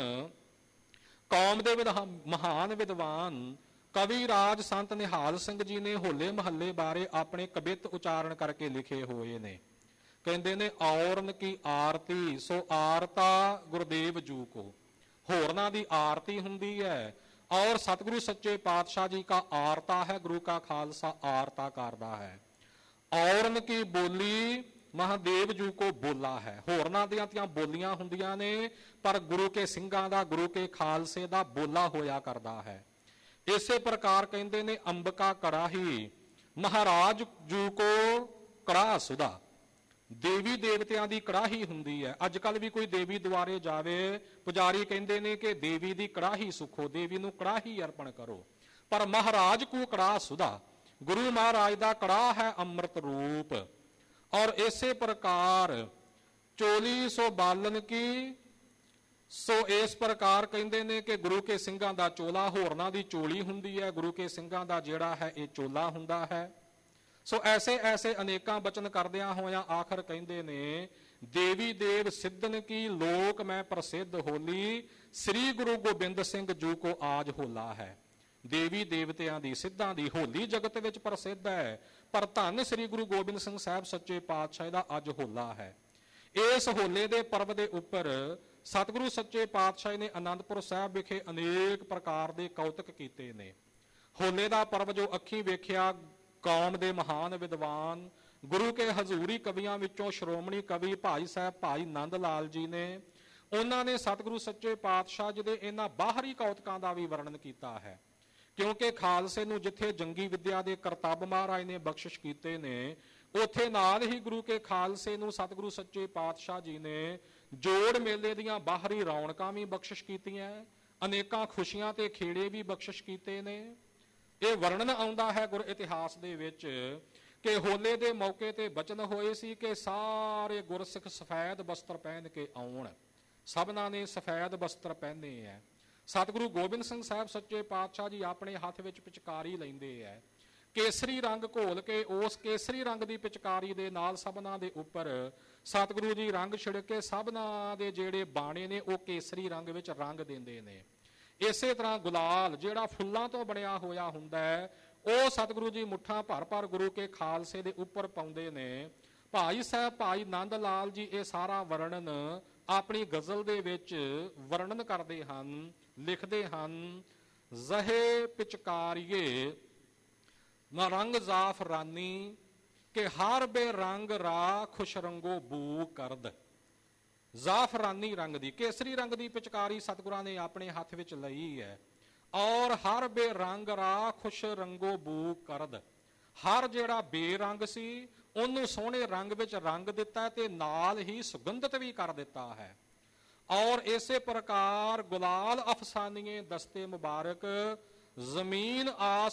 S2: ਕੌਮ ਦੇ ਮਹਾਨ ਵਿਦਵਾਨ ਕਵੀ ਰਾਜ ਸੰਤ ਨਿਹਾਲ ਸਿੰਘ ਜੀ ਨੇ ਹੋਲੇ ਮਹੱਲੇ ਬਾਰੇ ਆਪਣੇ ਕਵਿਤ ਉਚਾਰਨ ਕਰਕੇ ਲਿਖੇ ਹੋਏ ਨੇ। ਕਹਿੰਦੇ ਨੇ ਔਰਨ ਕੀ ਆਰਤੀ ਸੋ ਆਰਤਾ ਗੁਰਦੇਵ ਜੂ ਕੋ, ਹੋਰਨਾਂ ਦੀ ਆਰਤੀ ਹੁੰਦੀ ਹੈ ਔਰ ਸਤਿਗੁਰੂ ਸੱਚੇ ਪਾਤਸ਼ਾਹ ਜੀ का आरता है, गुरु का खालसा आरता करता है। औरन की बोली महादेव जू को बोला है। होरनां ਦੀਆਂ ਤੀਆਂ ਬੋਲੀਆਂ ਹੁੰਦੀਆਂ ਨੇ, ਪਰ ਗੁਰੂ ਕੇ ਸਿੰਘਾਂ ਦਾ, ਗੁਰੂ ਕੇ ਖਾਲਸੇ ਦਾ ਬੋਲਾ ਹੋਇਆ ਕਰਦਾ ਹੈ। ਇਸੇ ਪ੍ਰਕਾਰ ਕਹਿੰਦੇ ਨੇ ਅੰਬਕਾ ਕੜਾਹੀ ਮਹਾਰਾਜ ਜੂ ਕੋ ਕੜਾਹ ਸੁਦਾ, ਦੇਵੀ ਦੇਵਤਿਆਂ ਦੀ ਕੜਾਹੀ ਹੁੰਦੀ ਹੈ। ਅੱਜ ਕੱਲ ਵੀ ਕੋਈ ਦੇਵੀ ਦੁਆਰੇ ਜਾਵੇ, ਪੁਜਾਰੀ ਕਹਿੰਦੇ ਨੇ ਕਿ ਦੇਵੀ ਦੀ ਕੜਾਹੀ ਸੁਖੋ, ਦੇਵੀ ਨੂੰ ਕੜਾਹੀ ਅਰਪਣ ਕਰੋ। ਪਰ ਮਹਾਰਾਜ ਕੋ ਕੜਾਹ ਸੁਦਾ, ਗੁਰੂ ਮਹਾਰਾਜ ਦਾ ਕੜਾਹ ਹੈ ਅੰਮ੍ਰਿਤ ਰੂਪ। ਔਰ ਇਸੇ ਪ੍ਰਕਾਰ ਚੋਲੀ ਸੋ ਬਾਲਨ ਕੀ, ਸੋ ਇਸ ਪ੍ਰਕਾਰ ਕਹਿੰਦੇ ਨੇ ਕਿ ਗੁਰੂ ਕੇ ਸਿੰਘਾਂ ਦਾ ਚੋਲਾ, ਹੋਰਨਾਂ ਦੀ ਚੋਲੀ ਹੁੰਦੀ ਹੈ, ਗੁਰੂ ਕੇ ਸਿੰਘਾਂ ਦਾ ਜਿਹੜਾ ਹੈ ਇਹ ਚੋਲਾ ਹੁੰਦਾ ਹੈ। ਸੋ ਐਸੇ ਐਸੇ ਅਨੇਕਾਂ ਬਚਨ ਕਰਦਿਆਂ ਹੋਇਆਂ ਆਖਰ ਕਹਿੰਦੇ ਨੇ ਦੇਵੀ ਦੇਵ ਸਿੱਧਨ ਕੀ ਲੋਕ ਮੈਂ ਪ੍ਰਸਿੱਧ ਹੋਲੀ, ਸ੍ਰੀ ਗੁਰੂ ਗੋਬਿੰਦ ਸਿੰਘ ਜੂ ਕੋ ਆਜ ਹੋਲਾ ਹੈ। ਦੇਵੀ ਦੇਵਤਿਆਂ ਦੀ ਸਿੱਧਾਂ ਦੀ ਹੋਲੀ ਜਗਤ ਵਿੱਚ ਪ੍ਰਸਿੱਧ ਹੈ, ਪਰ ਧੰਨ ਸ੍ਰੀ ਗੁਰੂ ਗੋਬਿੰਦ ਸਿੰਘ ਸਾਹਿਬ ਸੱਚੇ ਪਾਤਸ਼ਾਹ ਦਾ ਅੱਜ ਹੋਲਾ ਹੈ। ਇਸ ਹੋਲੇ ਦੇ ਪਰਬ ਦੇ ਉੱਪਰ ਸਤਿਗੁਰੂ ਸੱਚੇ ਪਾਤਸ਼ਾਹ ਨੇ ਅਨੰਦਪੁਰ ਸਾਹਿਬ ਵਿਖੇ ਅਨੇਕ ਪ੍ਰਕਾਰ ਦੇ ਕੌਤਕ ਕੀਤੇ ਨੇ। ਹੋਲੇ ਦਾ ਪਰਬ ਜੋ ਅੱਖੀਂ ਵੇਖਿਆ ਕੌਮ ਦੇ ਮਹਾਨ ਵਿਦਵਾਨ ਗੁਰੂ ਕੇ ਹਜ਼ੂਰੀ ਕਵੀਆਂ ਵਿੱਚੋਂ ਸ਼੍ਰੋਮਣੀ ਕਵੀ ਭਾਈ ਸਾਹਿਬ ਭਾਈ ਨੰਦ ਲਾਲ ਜੀ ਨੇ, ਉਹਨਾਂ ਨੇ ਸਤਿਗੁਰੂ ਸੱਚੇ ਪਾਤਸ਼ਾਹ ਜੀ ਦੇ ਇਹਨਾਂ ਬਾਹਰੀ ਕੌਤਕਾਂ ਦਾ ਵੀ ਵਰਣਨ ਕੀਤਾ ਹੈ। ਕਿਉਂਕਿ ਖਾਲਸੇ ਨੂੰ ਜਿੱਥੇ ਜੰਗੀ ਵਿੱਦਿਆ ਦੇ ਕਰਤੱਵ ਮਹਾਰਾਜ ਨੇ ਬਖਸ਼ਿਸ਼ ਕੀਤੇ ਨੇ, ਉੱਥੇ ਨਾਲ ਹੀ ਗੁਰੂ ਕੇ ਖਾਲਸੇ ਨੂੰ ਸਤਿਗੁਰੂ ਸੱਚੇ ਪਾਤਸ਼ਾਹ ਜੀ ਨੇ ਜੋੜ ਮੇਲੇ ਦੀਆਂ ਬਾਹਰੀ ਰੌਣਕਾਂ ਵੀ ਬਖਸ਼ਿਸ਼ ਕੀਤੀਆਂ, ਅਨੇਕਾਂ ਖੁਸ਼ੀਆਂ ਤੇ ਖੇੜੇ ਵੀ ਬਖਸ਼ਿਸ਼ ਕੀਤੇ ਨੇ। ਇਹ ਵਰਣਨ ਆਉਂਦਾ ਹੈ ਗੁਰ ਇਤਿਹਾਸ ਦੇ ਵਿੱਚ ਕਿ ਹੋਲੇ ਦੇ ਮੌਕੇ ਤੇ ਬਚਨ ਹੋਏ ਸੀ ਕਿ ਸਾਰੇ ਗੁਰਸਿੱਖ ਸਫੈਦ ਬਸਤਰ ਪਹਿਨ ਕੇ ਆਉਣ। ਸਭਨਾਂ ਨੇ ਸਫੈਦ ਬਸਤਰ ਪਹਿਨੇ ਹੈ। ਸਤਿਗੁਰੂ ਗੋਬਿੰਦ ਸਿੰਘ ਸਾਹਿਬ ਸੱਚੇ ਪਾਤਸ਼ਾਹ ਜੀ ਆਪਣੇ ਹੱਥ ਵਿੱਚ ਪਿਚਕਾਰੀ ਲੈਂਦੇ ਹੈ। ਕੇਸਰੀ ਰੰਗ ਘੋਲ ਕੇ ਉਸ ਕੇਸਰੀ ਰੰਗ ਦੀ ਪਿਚਕਾਰੀ ਦੇ ਨਾਲ ਸਭਨਾਂ ਦੇ ਉੱਪਰ ਸਤਿਗੁਰੂ ਜੀ ਰੰਗ ਛਿੜਕ ਕੇ ਸਭਨਾਂ ਦੇ ਜਿਹੜੇ ਬਾਣੇ ਨੇ ਉਹ ਕੇਸਰੀ ਰੰਗ ਵਿੱਚ ਰੰਗ ਦਿੰਦੇ ਨੇ। ਇਸੇ ਤਰ੍ਹਾਂ ਗੁਲਾਲ ਜਿਹੜਾ ਫੁੱਲਾਂ ਤੋਂ ਬਣਿਆ ਹੋਇਆ ਹੁੰਦਾ ਹੈ, ਉਹ ਸਤਿਗੁਰੂ ਜੀ ਮੁੱਠਾਂ ਭਰ ਭਰ ਗੁਰੂ ਕੇ ਖਾਲਸੇ ਦੇ ਉੱਪਰ ਪਾਉਂਦੇ ਨੇ। ਭਾਈ ਸਾਹਿਬ ਭਾਈ ਨੰਦ ਲਾਲ ਜੀ ਇਹ ਸਾਰਾ ਵਰਣਨ ਆਪਣੀ ਗਜ਼ਲ ਦੇ ਵਿੱਚ ਵਰਣਨ ਕਰਦੇ ਹਨ, ਲਿਖਦੇ ਹਨ, ਜ਼ਹੇ ਪਿਚਕਾਰੀਏ ਰੰਗ ਜ਼ਾਫਰਾਨੀ ਕਿ ਹਰ ਬੇਰੰਗ ਰਾ ਖੁਸ਼ ਰੰਗੋ ਬੂ ਕਰਦ। ਜ਼ਾਫਰਾਨੀ ਰੰਗ ਦੀ, ਕੇਸਰੀ ਰੰਗ ਦੀ ਪਿਚਕਾਰੀ ਸਤਿਗੁਰਾਂ ਨੇ ਆਪਣੇ ਹੱਥ ਵਿੱਚ ਲਈ ਹੈ। ਔਰ ਹਰ ਬੇਰੰਗ ਰਾ ਖੁਸ਼ ਰੰਗੋ ਬੂ ਕਰਦ, ਹਰ ਜਿਹੜਾ ਬੇਰੰਗ ਸੀ ਉਹਨੂੰ ਸੋਹਣੇ ਰੰਗ ਵਿੱਚ ਰੰਗ ਦਿੱਤਾ ਤੇ ਨਾਲ ਹੀ ਸੁਗੰਧਿਤ ਵੀ ਕਰ ਦਿੱਤਾ ਹੈ। ਔਰ ਇਸੇ ਪ੍ਰਕਾਰ ਗੁਲਾਲ ਅਫਸਾਨੀਏ ਦਸਤੇ ਮੁਬਾਰਕ ਜ਼ਮੀਨ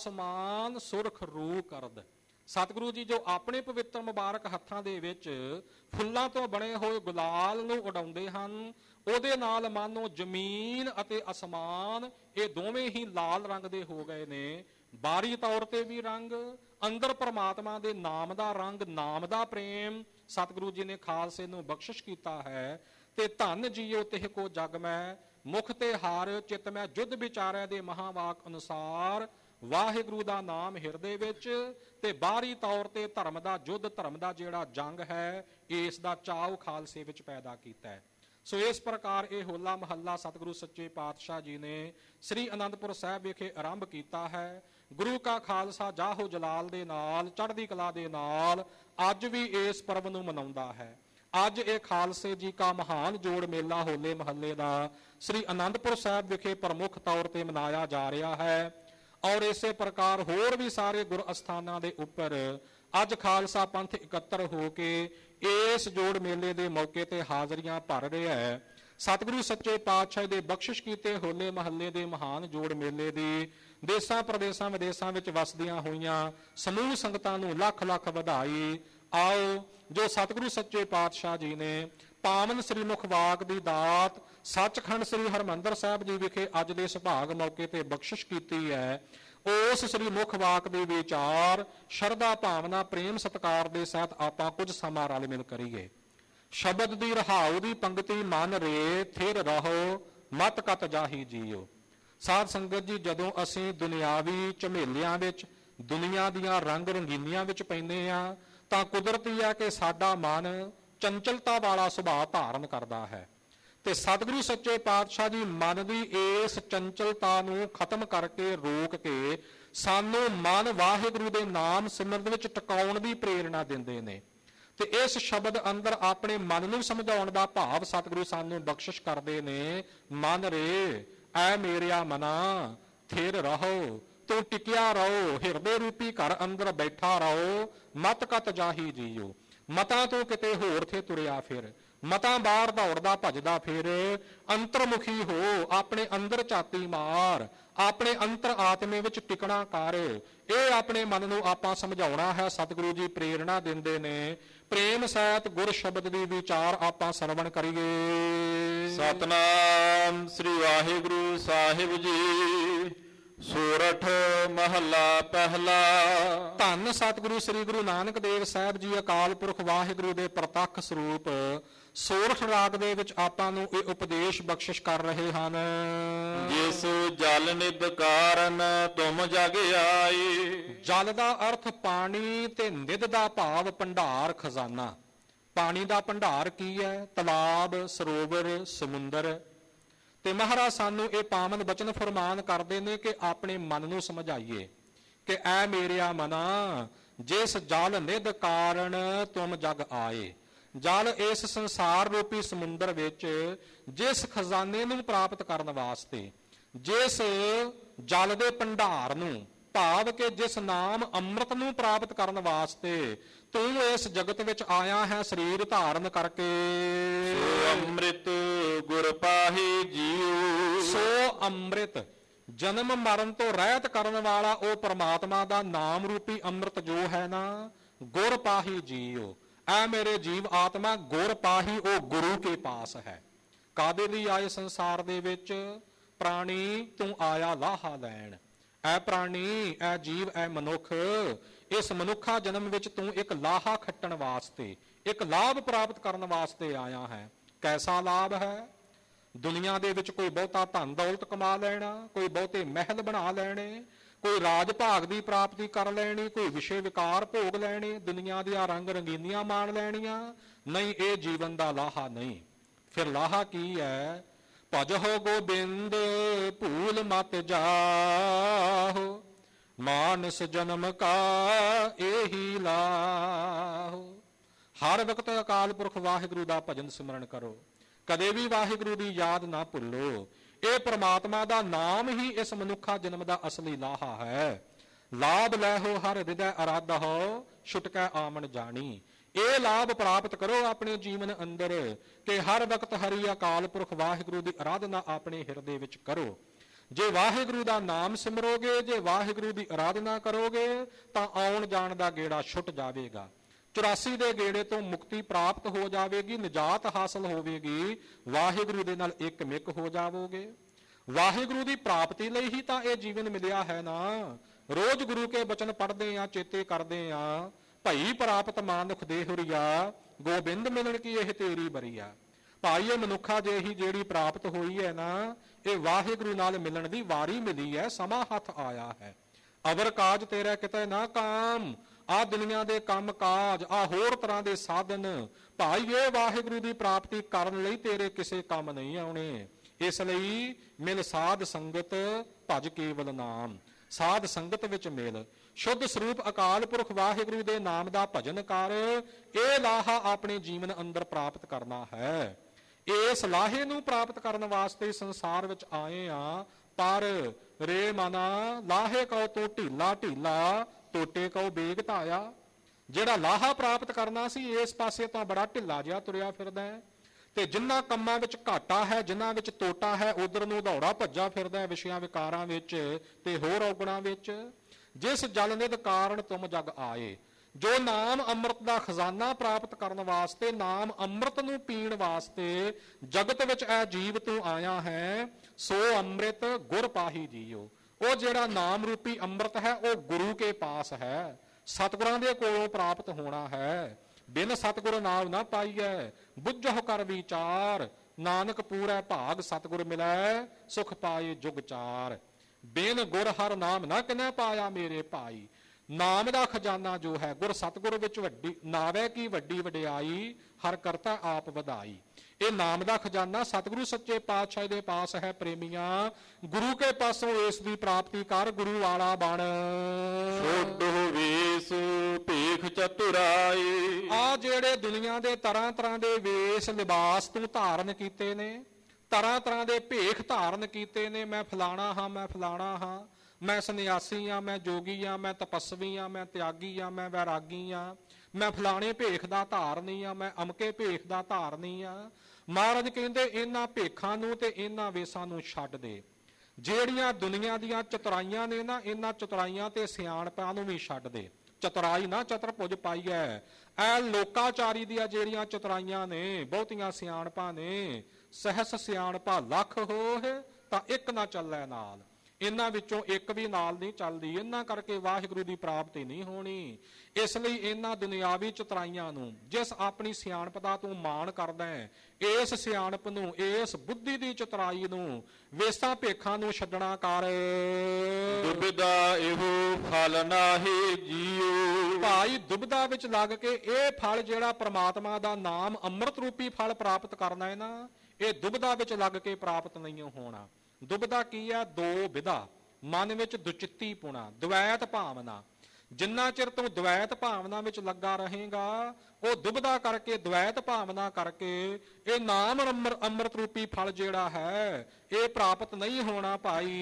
S2: ਆਸਮਾਨ ਸੁਰਖ ਰੂ ਕਰਦ। ਸਤਿਗੁਰੂ ਜੀ ਜੋ ਆਪਣੇ ਪਵਿੱਤਰ ਮੁਬਾਰਕ ਹੱਥਾਂ ਦੇ ਵਿੱਚ ਫੁੱਲਾਂ ਤੋਂ ਬਣੇ ਹੋਏ ਗੁਲਾਲ ਨੂੰ ਉਡਾਉਂਦੇ ਹਨ, ਉਹਦੇ ਨਾਲ ਮਾਨੋ ਜ਼ਮੀਨ ਅਤੇ ਅਸਮਾਨ ਇਹ ਦੋਵੇਂ ਹੀ ਲਾਲ ਰੰਗ ਦੇ ਹੋ ਗਏ ਨੇ। ਬਾਹਰੀ ਤੌਰ ਤੇ ਵੀ ਰੰਗ, ਅੰਦਰ ਪਰਮਾਤਮਾ ਦੇ ਨਾਮ ਦਾ ਰੰਗ, ਨਾਮ ਦਾ ਪ੍ਰੇਮ ਸਤਿਗੁਰੂ ਜੀ ਨੇ ਖਾਲਸੇ ਨੂੰ ਬਖਸ਼ਿਸ਼ ਕੀਤਾ ਹੈ। ਤੇ ਧੰਨ ਜੀਓ ਤਿਹ ਕੋ ਜਗ ਮੈਂ ਮੁਖ ਤੇ ਹਾਰ ਚਿਤ ਮੈਂ ਜੁਧ ਵਿਚਾਰਿਆ ਦੇ ਮਹਾਵਾਕ ਅਨੁਸਾਰ। ਵਾਹਿਗੁਰੂ ਦਾ ਨਾਮ ਹਿਰਦੇ ਵਿੱਚ ਤੇ ਬਾਹਰੀ ਤੌਰ ਤੇ ਧਰਮ ਦਾ ਯੁੱਧ, ਧਰਮ ਦਾ ਜਿਹੜਾ ਜੰਗ ਹੈ, ਇਸ ਦਾ ਚਾਅ ਖਾਲਸੇ ਵਿੱਚ ਪੈਦਾ ਕੀਤਾ ਹੈ। ਸੋ ਇਸ ਪ੍ਰਕਾਰ ਇਹ ਹੋਲਾ ਮਹੱਲਾ ਸਤਿਗੁਰੂ ਸੱਚੇ ਪਾਤਸ਼ਾਹ ਜੀ ਨੇ ਸ੍ਰੀ ਅਨੰਦਪੁਰ ਸਾਹਿਬ ਵਿਖੇ ਆਰੰਭ ਕੀਤਾ ਹੈ। ਗੁਰੂ ਕਾ ਖਾਲਸਾ ਜਾਹੋ ਜਲਾਲ ਦੇ ਨਾਲ, ਚੜ੍ਹਦੀ ਕਲਾ ਦੇ ਨਾਲ ਅੱਜ ਵੀ ਇਸ ਪਰਬ ਨੂੰ ਮਨਾਉਂਦਾ ਹੈ। ਅੱਜ ਇਹ ਖਾਲਸੇ ਜੀ ਕਾ ਮਹਾਨ ਜੋੜ ਮੇਲਾ ਹੋਲੇ ਮਹੱਲੇ ਦਾ ਸ੍ਰੀ ਅਨੰਦਪੁਰ ਸਾਹਿਬ ਵਿਖੇ ਪ੍ਰਮੁੱਖ ਤੌਰ ਤੇ ਮਨਾਇਆ ਜਾ ਰਿਹਾ ਹੈ। ਔਰ ਇਸੇ ਪ੍ਰਕਾਰ ਹੋਰ ਵੀ ਸਾਰੇ ਗੁਰ ਅਸਥਾਨਾਂ ਦੇ ਉੱਪਰ ਅੱਜ ਖਾਲਸਾ ਪੰਥ ਇਕੱਤਰ ਹੋ ਕੇ ਇਸ ਜੋੜ ਮੇਲੇ ਦੇ ਮੌਕੇ ਤੇ ਹਾਜ਼ਰੀਆਂ ਭਰ ਰਿਹਾ ਹੈ। ਸਤਿਗੁਰੂ ਸੱਚੇ ਪਾਤਸ਼ਾਹ ਦੇ ਬਖਸ਼ਿਸ਼ ਕੀਤੇ ਹੋਲੇ ਮਹੱਲੇ ਦੇ ਮਹਾਨ ਜੋੜ ਮੇਲੇ ਦੀ ਦੇਸਾਂ ਪ੍ਰਦੇਸਾਂ ਵਿਦੇਸਾਂ ਵਿੱਚ ਵਸਦੀਆਂ ਹੋਈਆਂ ਸਮੂਹ ਸੰਗਤਾਂ ਨੂੰ ਲੱਖ ਲੱਖ ਵਧਾਈ। ਆਓ ਜੋ ਸਤਿਗੁਰੂ ਸੱਚੇ ਪਾਤਸ਼ਾਹ ਜੀ ਨੇ ਪਾਵਨ ਸ੍ਰੀ ਮੁਖ ਵਾਕ ਦੀ ਦਾਤ ਸੱਚਖੰਡ ਸ੍ਰੀ ਹਰਿਮੰਦਰ ਸਾਹਿਬ ਜੀ ਵਿਖੇ ਅੱਜ ਦੇ ਸੁਭਾਗ ਮੌਕੇ ਤੇ ਬਖਸ਼ਿਸ਼ ਕੀਤੀ ਹੈ, ਉਸ ਸ੍ਰੀ ਮੁਖ ਵਾਕ ਦੇ ਵਿਚਾਰ ਸ਼ਰਧਾ ਭਾਵਨਾ ਪ੍ਰੇਮ ਸਤਿਕਾਰ ਦੇ ਸਹਿਤ ਆਪਾਂ ਕੁਝ ਸਮਾਂ ਰਲ ਮਿਲ ਕਰੀਏ। ਸ਼ਬਦ ਦੀ ਰਹਾਉ ਦੀ ਪੰਕਤੀ ਮਨ ਰੇ ਥਿਰ ਰਹੋ ਮਤ ਕਤ ਜਾਹੀ ਜੀਓ। ਸਾਧ ਸੰਗਤ ਜੀ, ਜਦੋਂ ਅਸੀਂ ਦੁਨਿਆਵੀ ਝਮੇਲਿਆਂ ਵਿੱਚ, ਦੁਨੀਆ ਦੀਆਂ ਰੰਗ ਰੰਗੀਨੀਆਂ ਵਿੱਚ ਪੈਂਦੇ ਆ ਤਾਂ ਕੁਦਰਤੀ ਹੈ ਕਿ ਸਾਡਾ ਮਨ ਚੰਚਲਤਾ ਵਾਲਾ ਸੁਭਾਅ ਧਾਰਨ ਕਰਦਾ ਹੈ। ਤੇ ਸਤਿਗੁਰੂ ਸੱਚੇ ਪਾਤਸ਼ਾਹ ਜੀ ਮਨ ਦੀ ਇਸ ਚੰਚਲਤਾ ਨੂੰ ਖਤਮ ਕਰਕੇ ਰੋਕ ਕੇ ਸਾਨੂੰ ਮਨ ਵਾਹਿਗੁਰੂ ਦੇ ਨਾਮ ਸਿਮਰਨ ਵਿੱਚ ਟਿਕਾਉਣ ਦੀ ਪ੍ਰੇਰਣਾ ਦਿੰਦੇ ਨੇ। ਤੇ ਇਸ ਸ਼ਬਦ ਅੰਦਰ ਆਪਣੇ ਮਨ ਨੂੰ ਸਮਝਾਉਣ ਦਾ ਭਾਵ ਸਤਿਗੁਰੂ ਸਾਨੂੰ ਬਖਸ਼ਿਸ਼ ਕਰਦੇ ਨੇ। ਮਨ ਰੇ ਐ ਮੇਰਿਆ ਮਨਾ ਥਿਰ ਰਹੋ, ਤੂੰ ਟਿਕਿਆ ਰਹੋ, ਹਿਰਦੇ ਰੂਪੀ ਘਰ ਅੰਦਰ ਬੈਠਾ ਰਹੋ, ਮਤ ਕਤ ਜਾਹੀ ਜੀਓ। ਮਤਾਂ ਤੋਂ ਕਿਤੇ ਹੋਰ ਥੇ ਤੁਰਿਆ ਫਿਰ, ਮਤਾਂ ਬਾਹਰ ਦੌੜਦਾ ਭਜਦਾ ਫਿਰ, ਅੰਤਰਮੁਖੀ ਹੋ, ਆਪਣੇ ਅੰਦਰ ਝਾਤੀ ਮਾਰ, ਆਪਣੇ ਅੰਤਰ ਆਤਮੇ ਵਿੱਚ ਟਿਕਣਾ ਕਰ। ਇਹ ਆਪਣੇ ਮਨ ਨੂੰ ਆਪਾਂ ਸਮਝਾਉਣਾ ਹੈ। ਸਤਿਗੁਰੂ ਜੀ ਪ੍ਰੇਰਣਾ ਦਿੰਦੇ ਨੇ। ਪ੍ਰੇਮ ਸਹਿਤ ਗੁਰ ਸ਼ਬਦ ਦੀ ਵਿਚਾਰ ਆਪਾਂ ਸਰਵਣ ਕਰੀਏ।
S1: ਸਤਨਾਮ ਸ੍ਰੀ ਵਾਹਿਗੁਰੂ ਸਾਹਿਬ ਜੀ। ਸੋਰਠ ਮਹੱਲਾ ਪਹਿਲਾ।
S2: ਧੰਨ ਸਤਿਗੁਰੂ ਸ੍ਰੀ ਗੁਰੂ ਨਾਨਕ ਦੇਵ ਸਾਹਿਬ ਜੀ ਅਕਾਲ ਪੁਰਖ ਵਾਹਿਗੁਰੂ ਦੇ ਪ੍ਰਤੱਖ ਸਰੂਪ ਸੋਰਠ ਰਾਗ ਦੇ ਵਿੱਚ ਆਪਾਂ ਨੂੰ ਇਹ ਉਪਦੇਸ਼ ਬਖਸ਼ਿਸ਼ ਕਰ ਰਹੇ ਹਨ।
S1: ਜਿਸ ਜਲ ਨਿਧ ਕਾਰਨ ਤੁਮ ਜਗ ਆਏ।
S2: ਜਲ ਦਾ ਅਰਥ ਪਾਣੀ ਤੇ ਨਿਧ ਦਾ ਭਾਵ ਭੰਡਾਰ ਖਜ਼ਾਨਾ। ਪਾਣੀ ਦਾ ਭੰਡਾਰ ਕੀ ਹੈ? ਤਲਾਬ, ਸਰੋਵਰ, ਸਮੁੰਦਰ। ਤੇ ਮਹਾਰਾਜ ਸਾਨੂੰ ਇਹ ਪਾਵਨ ਬਚਨ ਫਰਮਾਨ ਕਰਦੇ ਨੇ ਕਿ ਆਪਣੇ ਮਨ ਨੂੰ ਸਮਝਾਈਏ ਕਿ ਐ ਮੇਰਿਆ ਮਨਾ ਜਿਸ ਜਲ ਨਿਧ ਕਾਰਨ ਤੁਮ ਜਗ ਆਏ। ਜਲ ਇਸ ਸੰਸਾਰ ਰੂਪੀ ਸਮੁੰਦਰ ਵਿੱਚ ਜਿਸ ਖਜ਼ਾਨੇ ਨੂੰ ਪ੍ਰਾਪਤ ਕਰਨ ਵਾਸਤੇ, ਜਿਸ ਜਲ ਦੇ ਭੰਡਾਰ ਨੂੰ, ਭਾਵ ਕਿ ਜਿਸ ਨਾਮ ਅੰਮ੍ਰਿਤ ਨੂੰ ਪ੍ਰਾਪਤ ਕਰਨ ਵਾਸਤੇ ਤੂੰ ਇਸ ਜਗਤ ਵਿੱਚ ਆਇਆ ਹੈ ਸਰੀਰ ਧਾਰਨ ਕਰਕੇ।
S1: ਸੋ ਅੰਮ੍ਰਿਤ ਗੁਰ ਪਾਹੀ ਜੀਉ।
S2: ਸੋ ਅੰਮ੍ਰਿਤ ਜਨਮ ਮਰਨ ਤੋਂ ਰਹਿਤ ਕਰਨ ਵਾਲਾ ਉਹ ਪਰਮਾਤਮਾ ਦਾ ਨਾਮ ਰੂਪੀ ਅੰਮ੍ਰਿਤ ਜੋ ਹੈ ਨਾ, ਗੁਰ ਪਾਹੀ ਜੀਉ। ਐ ਮੇਰੇ ਜੀਵ ਆਤਮਾ ਗੁਰ ਪਾਹੀ, ਉਹ ਗੁਰੂ ਕੇ ਪਾਸ ਹੈ। ਕਾਦੇ ਲਈ ਆਏ ਸੰਸਾਰ ਦੇ ਵਿੱਚ? ਪ੍ਰਾਣੀ ਤੂੰ ਆਇਆ ਲਾਹਾ ਲੈਣ। ਐ ਪ੍ਰਾਣੀ, ਐ ਜੀਵ, ਐ ਮਨੁੱਖ, ਇਸ ਮਨੁੱਖਾ ਜਨਮ ਵਿੱਚ ਤੂੰ ਇੱਕ ਲਾਹਾ ਖੱਟਣ ਵਾਸਤੇ, ਇੱਕ ਲਾਭ ਪ੍ਰਾਪਤ ਕਰਨ ਵਾਸਤੇ ਆਇਆ ਹੈ। ਕੈਸਾ ਲਾਭ ਹੈ? ਦੁਨੀਆ ਦੇ ਵਿੱਚ ਕੋਈ ਬਹੁਤਾ ਧਨ ਦੌਲਤ ਕਮਾ ਲੈਣਾ, ਕੋਈ ਬਹੁਤੇ ਮਹਿਲ ਬਣਾ ਲੈਣੇ, ਕੋਈ ਰਾਜ ਭਾਗ ਦੀ ਪ੍ਰਾਪਤੀ ਕਰ ਲੈਣੀ, ਕੋਈ ਵਿਸ਼ੇ ਵਿਕਾਰ ਭੋਗ ਲੈਣੇ, ਦੁਨੀਆ ਦੀਆਂ ਰੰਗ ਰੰਗੀਨੀਆਂ ਮਾਣ ਲੈਣੀਆਂ। ਨਹੀਂ, ਇਹ ਜੀਵਨ ਦਾ ਲਾਹਾ ਨਹੀਂ। ਫਿਰ ਲਾਹਾ ਕੀ ਹੈ? ਭਜਹੁ ਗੋਬਿੰਦ ਭੂਲ ਮਤ ਜਾਹੋ, ਮਾਨਸ ਜਨਮ ਕਾ ਇਹੀ ਲਾਹੋ। ਹਰ ਵਕਤ ਅਕਾਲ ਪੁਰਖ ਵਾਹਿਗੁਰੂ ਦਾ ਭਜਨ ਸਿਮਰਨ ਕਰੋ, ਕਦੇ ਵੀ ਵਾਹਿਗੁਰੂ ਦੀ ਯਾਦ ਨਾ ਭੁੱਲੋ। ਇਹ ਪ੍ਰਮਾਤਮਾ ਦਾ ਨਾਮ ਹੀ ਇਸ ਮਨੁੱਖਾ ਜਨਮ ਦਾ ਅਸਲੀ ਲਾਹਾ ਹੈ। ਲਾਭ ਲੈਹੋ ਹਰ ਹਿਰਦੈ ਅਰਾਧਹੁ, ਛੁਟਕੈ ਆਮਣ ਜਾਣੀ। ਇਹ ਲਾਭ ਪ੍ਰਾਪਤ ਕਰੋ ਆਪਣੇ ਜੀਵਨ ਅੰਦਰ ਕਿ ਹਰ ਵਕਤ ਹਰੀ ਅਕਾਲ ਪੁਰਖ ਵਾਹਿਗੁਰੂ ਦੀ ਆਰਾਧਨਾ ਆਪਣੇ ਹਿਰਦੇ ਵਿੱਚ ਕਰੋ। ਜੇ ਵਾਹਿਗੁਰੂ ਦਾ ਨਾਮ ਸਿਮਰੋਗੇ, ਜੇ ਵਾਹਿਗੁਰੂ ਦੀ ਆਰਾਧਨਾ ਕਰੋਗੇ ਤਾਂ ਆਉਣ ਜਾਣ ਦਾ ਗੇੜਾ ਛੁੱਟ ਜਾਵੇਗਾ। 84 ਦੇ ਗੇੜੇ ਤੋਂ ਮੁਕਤੀ ਪ੍ਰਾਪਤ ਹੋ ਜਾਵੇਗੀ, ਨਿਜਾਤ ਹਾਸਲ ਹੋਵੇਗੀ। ਵਾਹਿਗੁਰੂ ਦੇ ਨਾਲ ਇੱਕ ਮਿੱਕ ਹੋ ਜਾਵੋਗੇ। ਵਾਹਿਗੁਰੂ ਦੀ ਪ੍ਰਾਪਤੀ ਲਈ ਹੀ ਤਾਂ ਇਹ ਜੀਵਨ ਮਿਲਿਆ ਹੈ ਨਾ। ਰੋਜ਼ ਗੁਰੂ ਕੇ ਬਚਨ ਪੜ੍ਹਦੇ ਆ, ਚੇਤੇ ਕਰਦੇ ਆ, ਭਈ ਪ੍ਰਾਪਤ ਮਾਨੁਖ ਦੇਹੁਰੀਆ, ਗੋਬਿੰਦ ਮਿਲਣ ਕੀ ਇਹ ਤੇਰੀ ਬਰੀਆ। ਭਾਈ ਇਹ ਮਨੁੱਖਾ ਜਿਹੀ ਜਿਹੜੀ ਪ੍ਰਾਪਤ ਹੋਈ ਹੈ ਨਾ, ਇਹ ਵਾਹਿਗੁਰੂ ਨਾਲ ਮਿਲਣ ਦੀ ਵਾਰੀ ਮਿਲੀ ਹੈ, ਸਮਾਂ ਹੱਥ ਆਇਆ ਹੈ। ਅਵਰ ਕਾਜ ਤੇਰਾ ਕਿਤੇ ਨਾ ਕਾਮ, ਆ ਦੁਨੀਆ ਦੇ ਕੰਮ ਕਾਜ, ਆ ਹੋਰ ਤਰ੍ਹਾਂ ਦੇ ਸਾਧਨ, ਭਾਈ ਇਹ ਵਾਹਿਗੁਰੂ ਦੀ ਪ੍ਰਾਪਤੀ ਕਰਨ ਲਈ ਤੇਰੇ ਕਿਸੇ ਕੰਮ ਨਹੀਂ ਆਉਣੇ। ਇਸ ਲਈ ਮਿਲ ਸਾਧ ਸੰਗਤ, ਭਜ ਕੇਵਲ ਨਾਮ। ਸਾਧ ਸੰਗਤ ਵਿੱਚ ਮਿਲ, ਸ਼ੁੱਧ ਸਰੂਪ ਅਕਾਲ ਪੁਰਖ ਵਾਹਿਗੁਰੂ ਦੇ ਨਾਮ ਦਾ ਭਜਨ ਕਰ। ਇਹ ਲਾਹਾ ਆਪਣੇ ਜੀਵਨ ਅੰਦਰ ਪ੍ਰਾਪਤ ਕਰਨਾ ਹੈ। ਇਸ ਲਾਹੇ ਨੂੰ ਪ੍ਰਾਪਤ ਕਰਨ ਵਾਸਤੇ ਸੰਸਾਰ ਵਿੱਚ ਆਏ ਆ। ਪਰ ਰੇ ਮਨਾ ਲਾਹੇ ਕਉ ਤੂੰ ਢੀਲਾ ਢੀਲਾ, ਟੋਟੇ ਕਉ ਬੇਗ ਧਾਇਆ। ਜਿਹੜਾ ਲਾਹਾ ਪ੍ਰਾਪਤ ਕਰਨਾ ਸੀ ਇਸ ਪਾਸੇ ਤਾਂ ਬੜਾ ਢਿੱਲਾ ਜਿਹਾ ਤੁਰਿਆ ਫਿਰਦਾ ਹੈ, ਤੇ ਜਿਨ੍ਹਾਂ ਕੰਮਾਂ ਵਿੱਚ ਘਾਟਾ ਹੈ, ਜਿਨ੍ਹਾਂ ਵਿੱਚ ਤੋਟਾ ਹੈ, ਉਧਰ ਨੂੰ ਦੌੜਾ ਭੱਜਾ ਫਿਰਦਾ ਹੈ, ਵਿਸ਼ਿਆਂ ਵਿਕਾਰਾਂ ਵਿੱਚ ਤੇ ਹੋਰ ਔਗਣਾਂ ਵਿੱਚ। ਜਿਸ ਜਲ ਨਿਧ ਕਾਰਨ ਤੁਮ ਜਗ ਆਏ, ਜੋ ਨਾਮ ਅੰਮ੍ਰਿਤ ਦਾ ਖਜ਼ਾਨਾ ਪ੍ਰਾਪਤ ਕਰਨ ਵਾਸਤੇ, ਨਾਮ ਅੰਮ੍ਰਿਤ ਨੂੰ ਪੀਣ ਵਾਸਤੇ ਜਗਤ ਵਿੱਚ ਇਹ ਜੀਵ ਤੂੰ ਆਇਆ ਹੈ, ਸੋ ਅੰਮ੍ਰਿਤ ਗੁਰ ਪਾਹੀ ਜੀਓ। ਉਹ ਜਿਹੜਾ ਨਾਮ ਰੂਪੀ ਅੰਮ੍ਰਿਤ ਹੈ ਉਹ ਗੁਰੂ ਕੇ ਪਾਸ ਹੈ, ਸਤਿਗੁਰਾਂ ਦੇ ਕੋਲੋਂ ਪ੍ਰਾਪਤ ਹੋਣਾ ਹੈ। ਬਿਨ ਸਤਿਗੁਰ ਨਾਮ ਨਾ ਪਾਈਐ, ਬੁੱਝਹੁ ਕਰ ਵਿਚਾਰ, ਨਾਨਕ ਪੂਰੈ ਭਾਗ ਸਤਿਗੁਰ ਮਿਲੈ, ਸੁਖ ਪਾਏ ਜੁਗ ਚਾਰ। ਬਿਨ ਗੁਰ ਹਰ ਨਾਮ ਨਾ ਕਿਨੈ ਪਾਇਆ ਮੇਰੇ ਭਾਈ। ਨਾਮ ਦਾ ਖਜ਼ਾਨਾ ਜੋ ਹੈ ਗੁਰ ਸਤਿਗੁਰ ਵਿੱਚ ਵੱਡੀ ਨਾਵੇ ਕੀ ਵੱਡੀ ਵਡਿਆਈ, ਹਰ ਕਰਤਾ ਆਪ ਵਧਾਈ। ਇਹ ਨਾਮ ਦਾ ਖਜ਼ਾਨਾ ਸਤਿਗੁਰੂ ਸੱਚੇ ਪਾਤਸ਼ਾਹ ਦੇ ਪਾਸ ਹੈ ਪ੍ਰੇਮੀਆਂ। ਗੁਰੂ ਕੇ ਪਾਸੋਂ ਇਸ ਦੀ ਪ੍ਰਾਪਤੀ ਕਰ, ਗੁਰੂ ਵਾਲਾ ਬਣ।
S1: ਛੋਡੋ ਵੇਸ ਭੇਖ ਚਤੁਰਾਈ,
S2: ਆ ਜਿਹੜੇ ਦੁਨੀਆ ਦੇ ਤਰ੍ਹਾਂ ਤਰ੍ਹਾਂ ਦੇ ਵੇਸ ਲਿਬਾਸ ਤੂੰ ਧਾਰਨ ਕੀਤੇ ਨੇ, ਤਰ੍ਹਾਂ ਤਰ੍ਹਾਂ ਦੇ ਭੇਖ ਧਾਰਨ ਕੀਤੇ ਨੇ। ਮੈਂ ਫਲਾਣਾ ਹਾਂ, ਮੈਂ ਫਲਾਣਾ ਹਾਂ, ਮੈਂ ਸੰਨਿਆਸੀ ਹਾਂ, ਮੈਂ ਜੋਗੀ ਹਾਂ, ਮੈਂ ਤਪਸਵੀ ਹਾਂ, ਮੈਂ ਤਿਆਗੀ ਹਾਂ, ਮੈਂ ਵੈਰਾਗੀ ਹਾਂ, ਮੈਂ ਫਲਾਣੇ ਭੇਖ ਦਾ ਧਾਰਨੀ ਹਾਂ, ਮੈਂ ਅਮਕੇ ਭੇਖ ਦਾ ਧਾਰਨੀ ਹਾਂ। ਮਹਾਰਾਜ ਕਹਿੰਦੇ ਇਹਨਾਂ ਭੇਖਾਂ ਨੂੰ ਤੇ ਇਹਨਾਂ ਵੇਸਾਂ ਨੂੰ ਛੱਡ ਦੇ। ਜਿਹੜੀਆਂ ਦੁਨੀਆ ਦੀਆਂ ਚਤੁਰਾਈਆਂ ਨੇ ਨਾ, ਇਹਨਾਂ ਚਤੁਰਾਈਆਂ ਤੇ ਸਿਆਣਪਾਂ ਨੂੰ ਵੀ ਛੱਡ ਦੇ। ਚਤੁਰਾਈ ਨਾ ਚਤੁਰਭੁਜ ਪਾਈਐ, ਇਹ ਲੋਕਾਚਾਰੀ ਦੀਆਂ ਜਿਹੜੀਆਂ ਚਤੁਰਾਈਆਂ ਨੇ, ਬਹੁਤੀਆਂ ਸਿਆਣਪਾਂ ਨੇ। ਸਹਿਸ ਸਿਆਣਪਾ ਲੱਖ ਹੋਏ ਤਾਂ ਇੱਕ ਨਾ ਚੱਲੈ ਨਾਲ। ਇਹਨਾਂ ਵਿੱਚੋਂ ਇੱਕ ਵੀ ਨਾਲ ਨਹੀਂ ਚੱਲਦੀ, ਇਹਨਾਂ ਕਰਕੇ ਵਾਹਿਗੁਰੂ ਦੀ ਪ੍ਰਾਪਤੀ ਨਹੀਂ ਹੋਣੀ। ਇਸ ਲਈ ਇਹਨਾਂ ਦੁਨਿਆਵੀ ਚਤੁਰਾਈਆਂ ਨੂੰ, ਜਿਸ ਆਪਣੀ ਸਿਆਣਪ ਦਾ ਤੂੰ ਮਾਣ ਕਰਦਾ ਹੈ, ਇਸ ਸਿਆਣਪ ਨੂੰ, ਇਸ ਬੁੱਧੀ ਦੀ ਚਤੁਰਾਈ ਨੂੰ, ਵੇਸਾਂ ਭੇਖਾਂ ਨੂੰ ਛੱਡਣਾ ਕਰ।
S1: ਦੁਬਿਧਾ ਇਹੋ ਫਲ ਨਾਹੀ ਜੀਓ,
S2: ਭਾਈ ਦੁਬਿਧਾ ਵਿੱਚ ਲੱਗ ਕੇ ਇਹ ਫਲ ਜਿਹੜਾ ਪ੍ਰਮਾਤਮਾ ਦਾ ਨਾਮ ਅੰਮ੍ਰਿਤ ਰੂਪੀ ਫਲ ਪ੍ਰਾਪਤ ਕਰਨਾ ਹੈ ਨਾ, ਇਹ ਦੁਬਿਧਾ ਵਿੱਚ ਲੱਗ ਕੇ ਪ੍ਰਾਪਤ ਨਹੀਂ ਹੋਣਾ। ਦੁਬਿਧਾ ਕੀ ਹੈ? ਦੋ ਵਿਧਾ, ਮਨ ਵਿੱਚ ਦੁਚਿੱਤੀ ਪੁਣਾ, ਦੁਵੈਤ ਭਾਵਨਾ। ਜਿੰਨਾ ਚਿਰ ਤੂੰ ਦੁਵੈਤ ਭਾਵਨਾ ਵਿੱਚ ਲੱਗਾ ਰਹੇਗਾ, ਉਹ ਦੁਬਿਧਾ ਕਰਕੇ, ਦੁਵੈਤ ਭਾਵਨਾ ਕਰਕੇ ਇਹ ਨਾਮ ਅੰਮ੍ਰਿਤ ਰੂਪੀ ਫਲ ਜਿਹੜਾ ਹੈ ਇਹ ਪ੍ਰਾਪਤ ਨਹੀਂ ਹੋਣਾ